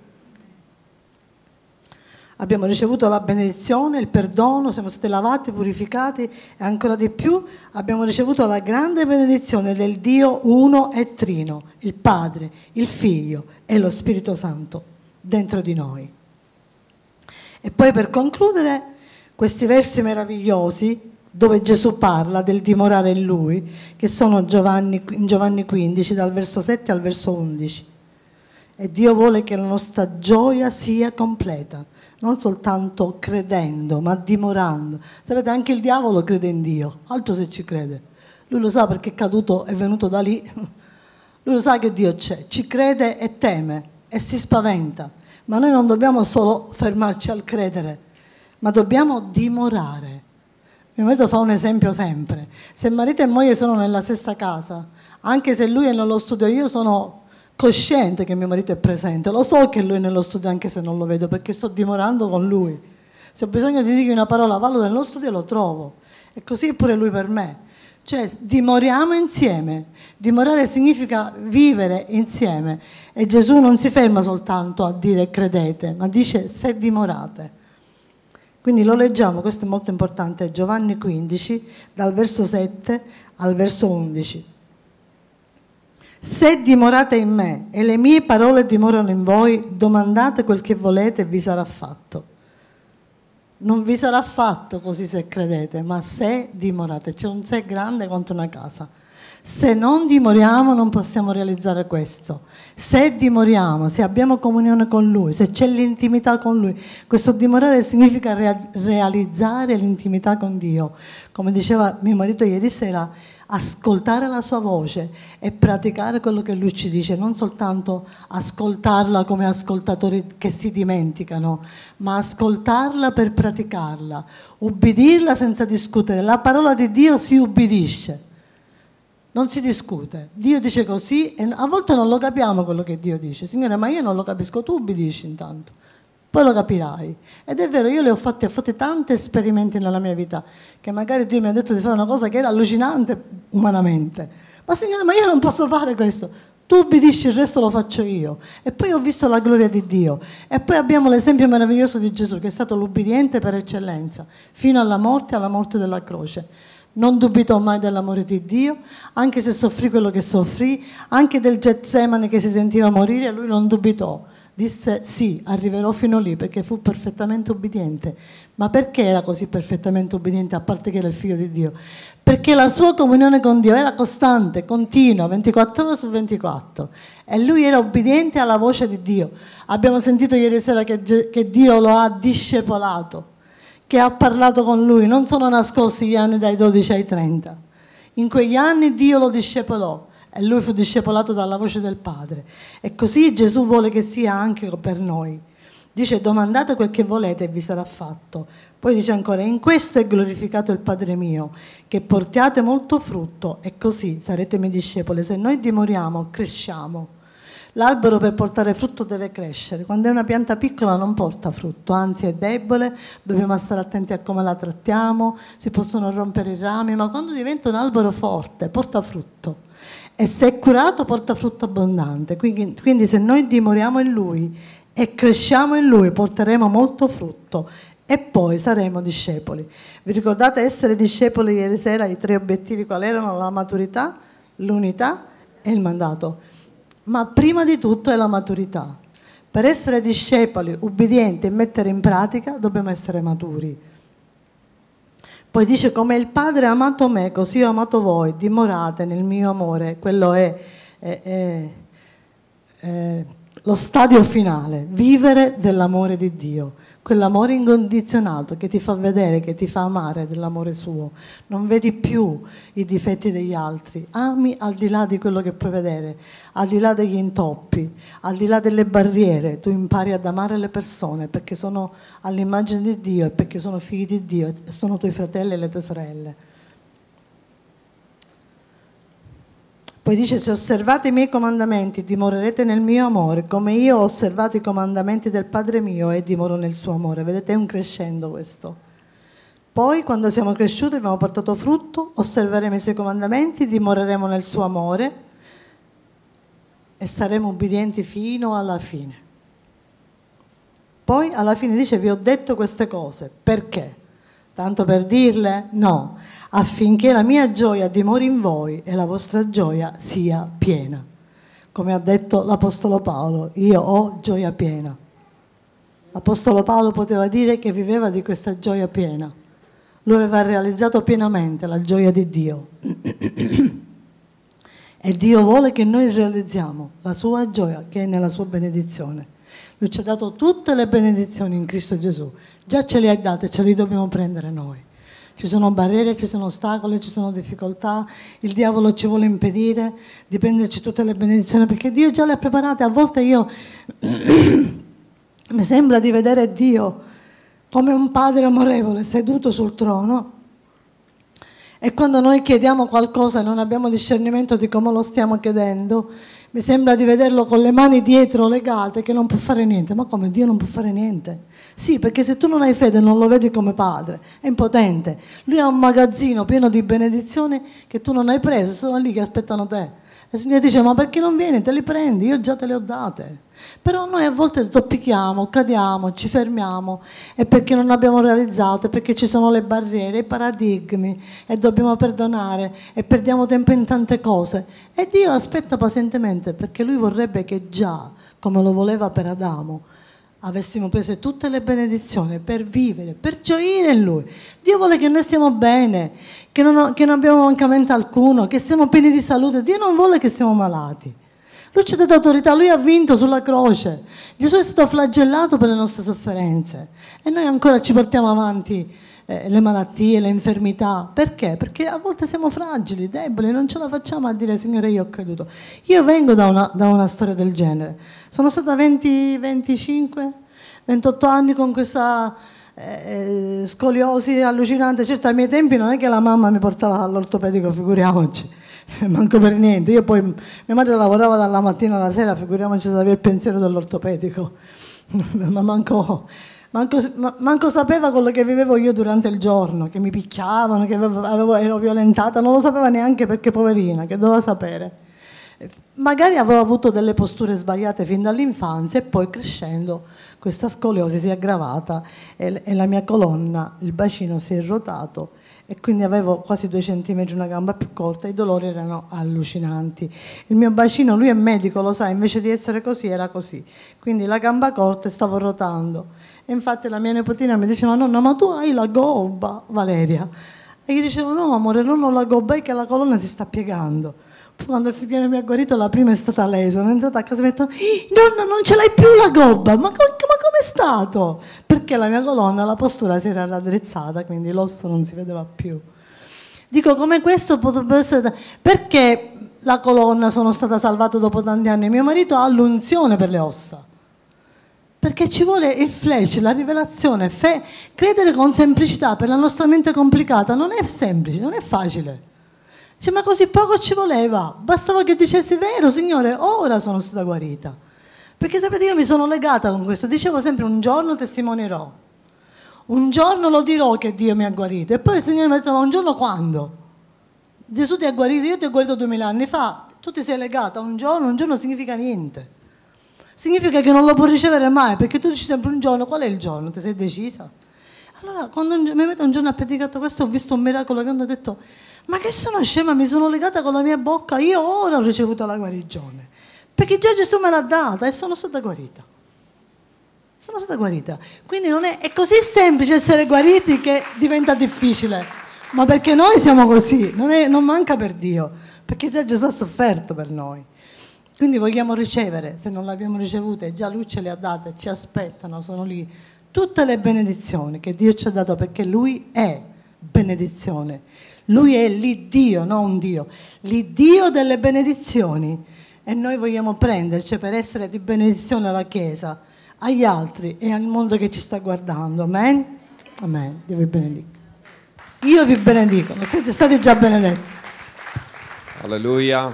Abbiamo ricevuto la benedizione, il perdono, siamo stati lavati, purificati e ancora di più abbiamo ricevuto la grande benedizione del Dio uno e trino, il Padre, il Figlio e lo Spirito Santo dentro di noi. E poi per concludere questi versi meravigliosi dove Gesù parla del dimorare in Lui, che sono in Giovanni 15 dal verso 7 al verso 11. E Dio vuole che la nostra gioia sia completa. Non soltanto credendo, ma dimorando. Sapete, anche il diavolo crede in Dio, altro se ci crede. Lui lo sa perché è caduto, è venuto da lì. Lui lo sa che Dio c'è, ci crede e teme e si spaventa. Ma noi non dobbiamo solo fermarci al credere, ma dobbiamo dimorare. Mio marito fa un esempio sempre. Se marito e moglie sono nella stessa casa, anche se lui è nello studio, io sono cosciente che mio marito è presente, lo so che lui è nello studio anche se non lo vedo perché sto dimorando con lui. Se ho bisogno di dirgli una parola vado nello studio e lo trovo, e così è pure lui per me. Cioè dimoriamo insieme. Dimorare significa vivere insieme, e Gesù non si ferma soltanto a dire credete, ma dice se dimorate. Quindi lo leggiamo, questo è molto importante, Giovanni 15 dal verso 7 al verso 11. Se dimorate in me e le mie parole dimorano in voi, domandate quel che volete e vi sarà fatto. Non vi sarà fatto così se credete, ma se dimorate. C'è un se grande contro una casa. Se non dimoriamo non possiamo realizzare questo. Se dimoriamo, se abbiamo comunione con Lui, se c'è l'intimità con Lui, questo dimorare significa realizzare l'intimità con Dio. Come diceva mio marito ieri sera, ascoltare la sua voce e praticare quello che Lui ci dice, non soltanto ascoltarla come ascoltatori che si dimenticano, ma ascoltarla per praticarla, ubbidirla senza discutere. La parola di Dio si ubbidisce, non si discute. Dio dice così e a volte non lo capiamo quello che Dio dice. Signore, ma io non lo capisco, tu ubbidisci intanto, poi lo capirai. Ed è vero, io ho fatto tanti esperimenti nella mia vita, che magari Dio mi ha detto di fare una cosa che era allucinante umanamente. Ma Signore, ma io non posso fare questo. Tu ubbidisci, il resto lo faccio io. E poi ho visto la gloria di Dio. E poi abbiamo l'esempio meraviglioso di Gesù, che è stato l'ubbidiente per eccellenza, fino alla morte della croce. Non dubitò mai dell'amore di Dio, anche se soffrì quello che soffrì, anche del Getsemane che si sentiva morire, lui non dubitò. Disse sì, arriverò fino lì, perché fu perfettamente ubbidiente. Ma perché era così perfettamente ubbidiente, a parte che era il figlio di Dio? Perché la sua comunione con Dio era costante, continua, 24 ore su 24. E lui era ubbidiente alla voce di Dio. Abbiamo sentito ieri sera che Dio lo ha discepolato, che ha parlato con lui. Non sono nascosti gli anni dai 12 ai 30. In quegli anni Dio lo discepolò. E lui fu discepolato dalla voce del Padre. E così Gesù vuole che sia anche per noi. Dice: domandate quel che volete e vi sarà fatto. Poi dice ancora: in questo è glorificato il Padre mio, che portiate molto frutto, e così sarete miei discepoli. Se noi dimoriamo, cresciamo. L'albero per portare frutto deve crescere. Quando è una pianta piccola non porta frutto, anzi è debole, dobbiamo stare attenti a come la trattiamo, si possono rompere i rami, ma quando diventa un albero forte porta frutto. E se è curato porta frutto abbondante. Quindi se noi dimoriamo in Lui e cresciamo in Lui, porteremo molto frutto e poi saremo discepoli. Vi ricordate essere discepoli ieri sera? I 3 obiettivi quali erano? La maturità, l'unità e il mandato. Ma prima di tutto è la maturità. Per essere discepoli, ubbidienti e mettere in pratica, dobbiamo essere maturi. Poi dice: come il Padre ha amato me, così ho amato voi, dimorate nel mio amore. Quello è lo stadio finale, vivere dell'amore di Dio, quell'amore incondizionato che ti fa vedere, che ti fa amare dell'amore suo. Non vedi più i difetti degli altri, ami al di là di quello che puoi vedere, al di là degli intoppi, al di là delle barriere. Tu impari ad amare le persone perché sono all'immagine di Dio e perché sono figli di Dio e sono tuoi fratelli e le tue sorelle. Poi dice: se osservate i miei comandamenti dimorerete nel mio amore, come io ho osservato i comandamenti del Padre mio e dimoro nel suo amore. Vedete, è un crescendo questo. Poi, quando siamo cresciuti, abbiamo portato frutto, osserveremo i suoi comandamenti, dimoreremo nel suo amore e saremo ubbidienti fino alla fine. Poi alla fine dice: vi ho detto queste cose. Perché? Tanto per dirle? No, affinché la mia gioia dimori in voi e la vostra gioia sia piena. Come ha detto l'Apostolo Paolo: io ho gioia piena. L'Apostolo Paolo poteva dire che viveva di questa gioia piena. Lui aveva realizzato pienamente la gioia di Dio. E Dio vuole che noi realizziamo la sua gioia che è nella sua benedizione. Lui ci ha dato tutte le benedizioni in Cristo Gesù. Già ce le ha date, ce le dobbiamo prendere noi. Ci sono barriere, ci sono ostacoli, ci sono difficoltà, il diavolo ci vuole impedire di prenderci tutte le benedizioni perché Dio già le ha preparate. A volte io mi sembra di vedere Dio come un padre amorevole seduto sul trono e quando noi chiediamo qualcosa e non abbiamo discernimento di come lo stiamo chiedendo, mi sembra di vederlo con le mani dietro legate che non può fare niente. Ma come, Dio non può fare niente? Sì, perché se tu non hai fede non lo vedi come padre, è impotente. Lui ha un magazzino pieno di benedizioni che tu non hai preso, sono lì che aspettano te. E il Signore dice: ma perché non vieni? Te li prendi, io già te le ho date. Però noi a volte zoppichiamo, cadiamo, ci fermiamo, è perché non abbiamo realizzato, è perché ci sono le barriere, i paradigmi e dobbiamo perdonare e perdiamo tempo in tante cose. E Dio aspetta pazientemente perché Lui vorrebbe che già, come lo voleva per Adamo, avessimo preso tutte le benedizioni per vivere, per gioire in Lui. Dio vuole che noi stiamo bene, che non abbiamo mancamento alcuno, che siamo pieni di salute. Dio non vuole che stiamo malati. Lui ci ha dato autorità, Lui ha vinto sulla croce. Gesù è stato flagellato per le nostre sofferenze e noi ancora ci portiamo avanti le malattie, le infermità. Perché? Perché a volte siamo fragili, deboli, non ce la facciamo a dire: Signore, io ho creduto. Io vengo da una storia del genere. Sono stata 28 anni con questa scoliosi allucinante. Certo, ai miei tempi non è che la mamma mi portava all'ortopedico, figuriamoci. Manco per niente. Io poi, mia madre lavorava dalla mattina alla sera, figuriamoci se aveva il pensiero dell'ortopedico. Ma manco sapeva quello che vivevo io durante il giorno, che mi picchiavano, che ero violentata, non lo sapeva neanche perché poverina, che doveva sapere. Magari avevo avuto delle posture sbagliate fin dall'infanzia e poi crescendo questa scoliosi si è aggravata e la mia colonna, il bacino si è rotato e quindi avevo quasi 2 centimetri, una gamba più corta, i dolori erano allucinanti. Il mio bacino, lui è medico, lo sa, invece di essere così era così, quindi la gamba corta e stavo rotando. E infatti la mia nipotina mi diceva: nonna, ma tu hai la gobba, Valeria? E io dicevo: no amore, non ho la gobba, è che la colonna si sta piegando. Poi quando il Signore mi ha guarito, la prima è stata lei. Sono entrata a casa e mi ha detto: nonna, non ce l'hai più la gobba. Ma com'è stato? Perché la mia colonna, la postura si era raddrizzata, quindi l'osso non si vedeva più. Dico, come questo potrebbe essere. Perché la colonna sono stata salvata dopo tanti anni? Mio marito ha l'unzione per le ossa. Perché ci vuole il flash, la rivelazione. Credere con semplicità per la nostra mente complicata non è semplice, non è facile. Dice: ma così poco ci voleva, bastava che dicessi: vero Signore, ora sono stata guarita. Perché sapete, io mi sono legata con questo, dicevo sempre: un giorno testimonierò, un giorno lo dirò che Dio mi ha guarito. E poi il Signore mi ha detto: ma un giorno quando? Gesù ti ha guarito, io ti ho guarito 2000 anni fa, tu ti sei legata a un giorno significa niente. Significa che non lo può ricevere mai, perché tu dici sempre: un giorno, qual è il giorno? Ti sei decisa? Allora, quando mi metto un giorno a predicato questo, ho visto un miracolo che ho detto: ma che sono scema, mi sono legata con la mia bocca, io ora ho ricevuto la guarigione. perché già Gesù me l'ha data e sono stata guarita. Sono stata guarita. Quindi è così semplice essere guariti che diventa difficile, ma perché noi siamo così, non manca per Dio, perché già Gesù ha sofferto per noi. Quindi vogliamo ricevere, se non l'abbiamo ricevute, già Lui ce le ha date, ci aspettano, sono lì tutte le benedizioni che Dio ci ha dato, perché Lui è benedizione. Lui è l'Iddio, non un Dio, l'Iddio delle benedizioni, e noi vogliamo prenderci per essere di benedizione alla Chiesa, agli altri e al mondo che ci sta guardando. Amen? Amen. Dio vi benedica. Io vi benedico, non siete stati già benedetti. Alleluia.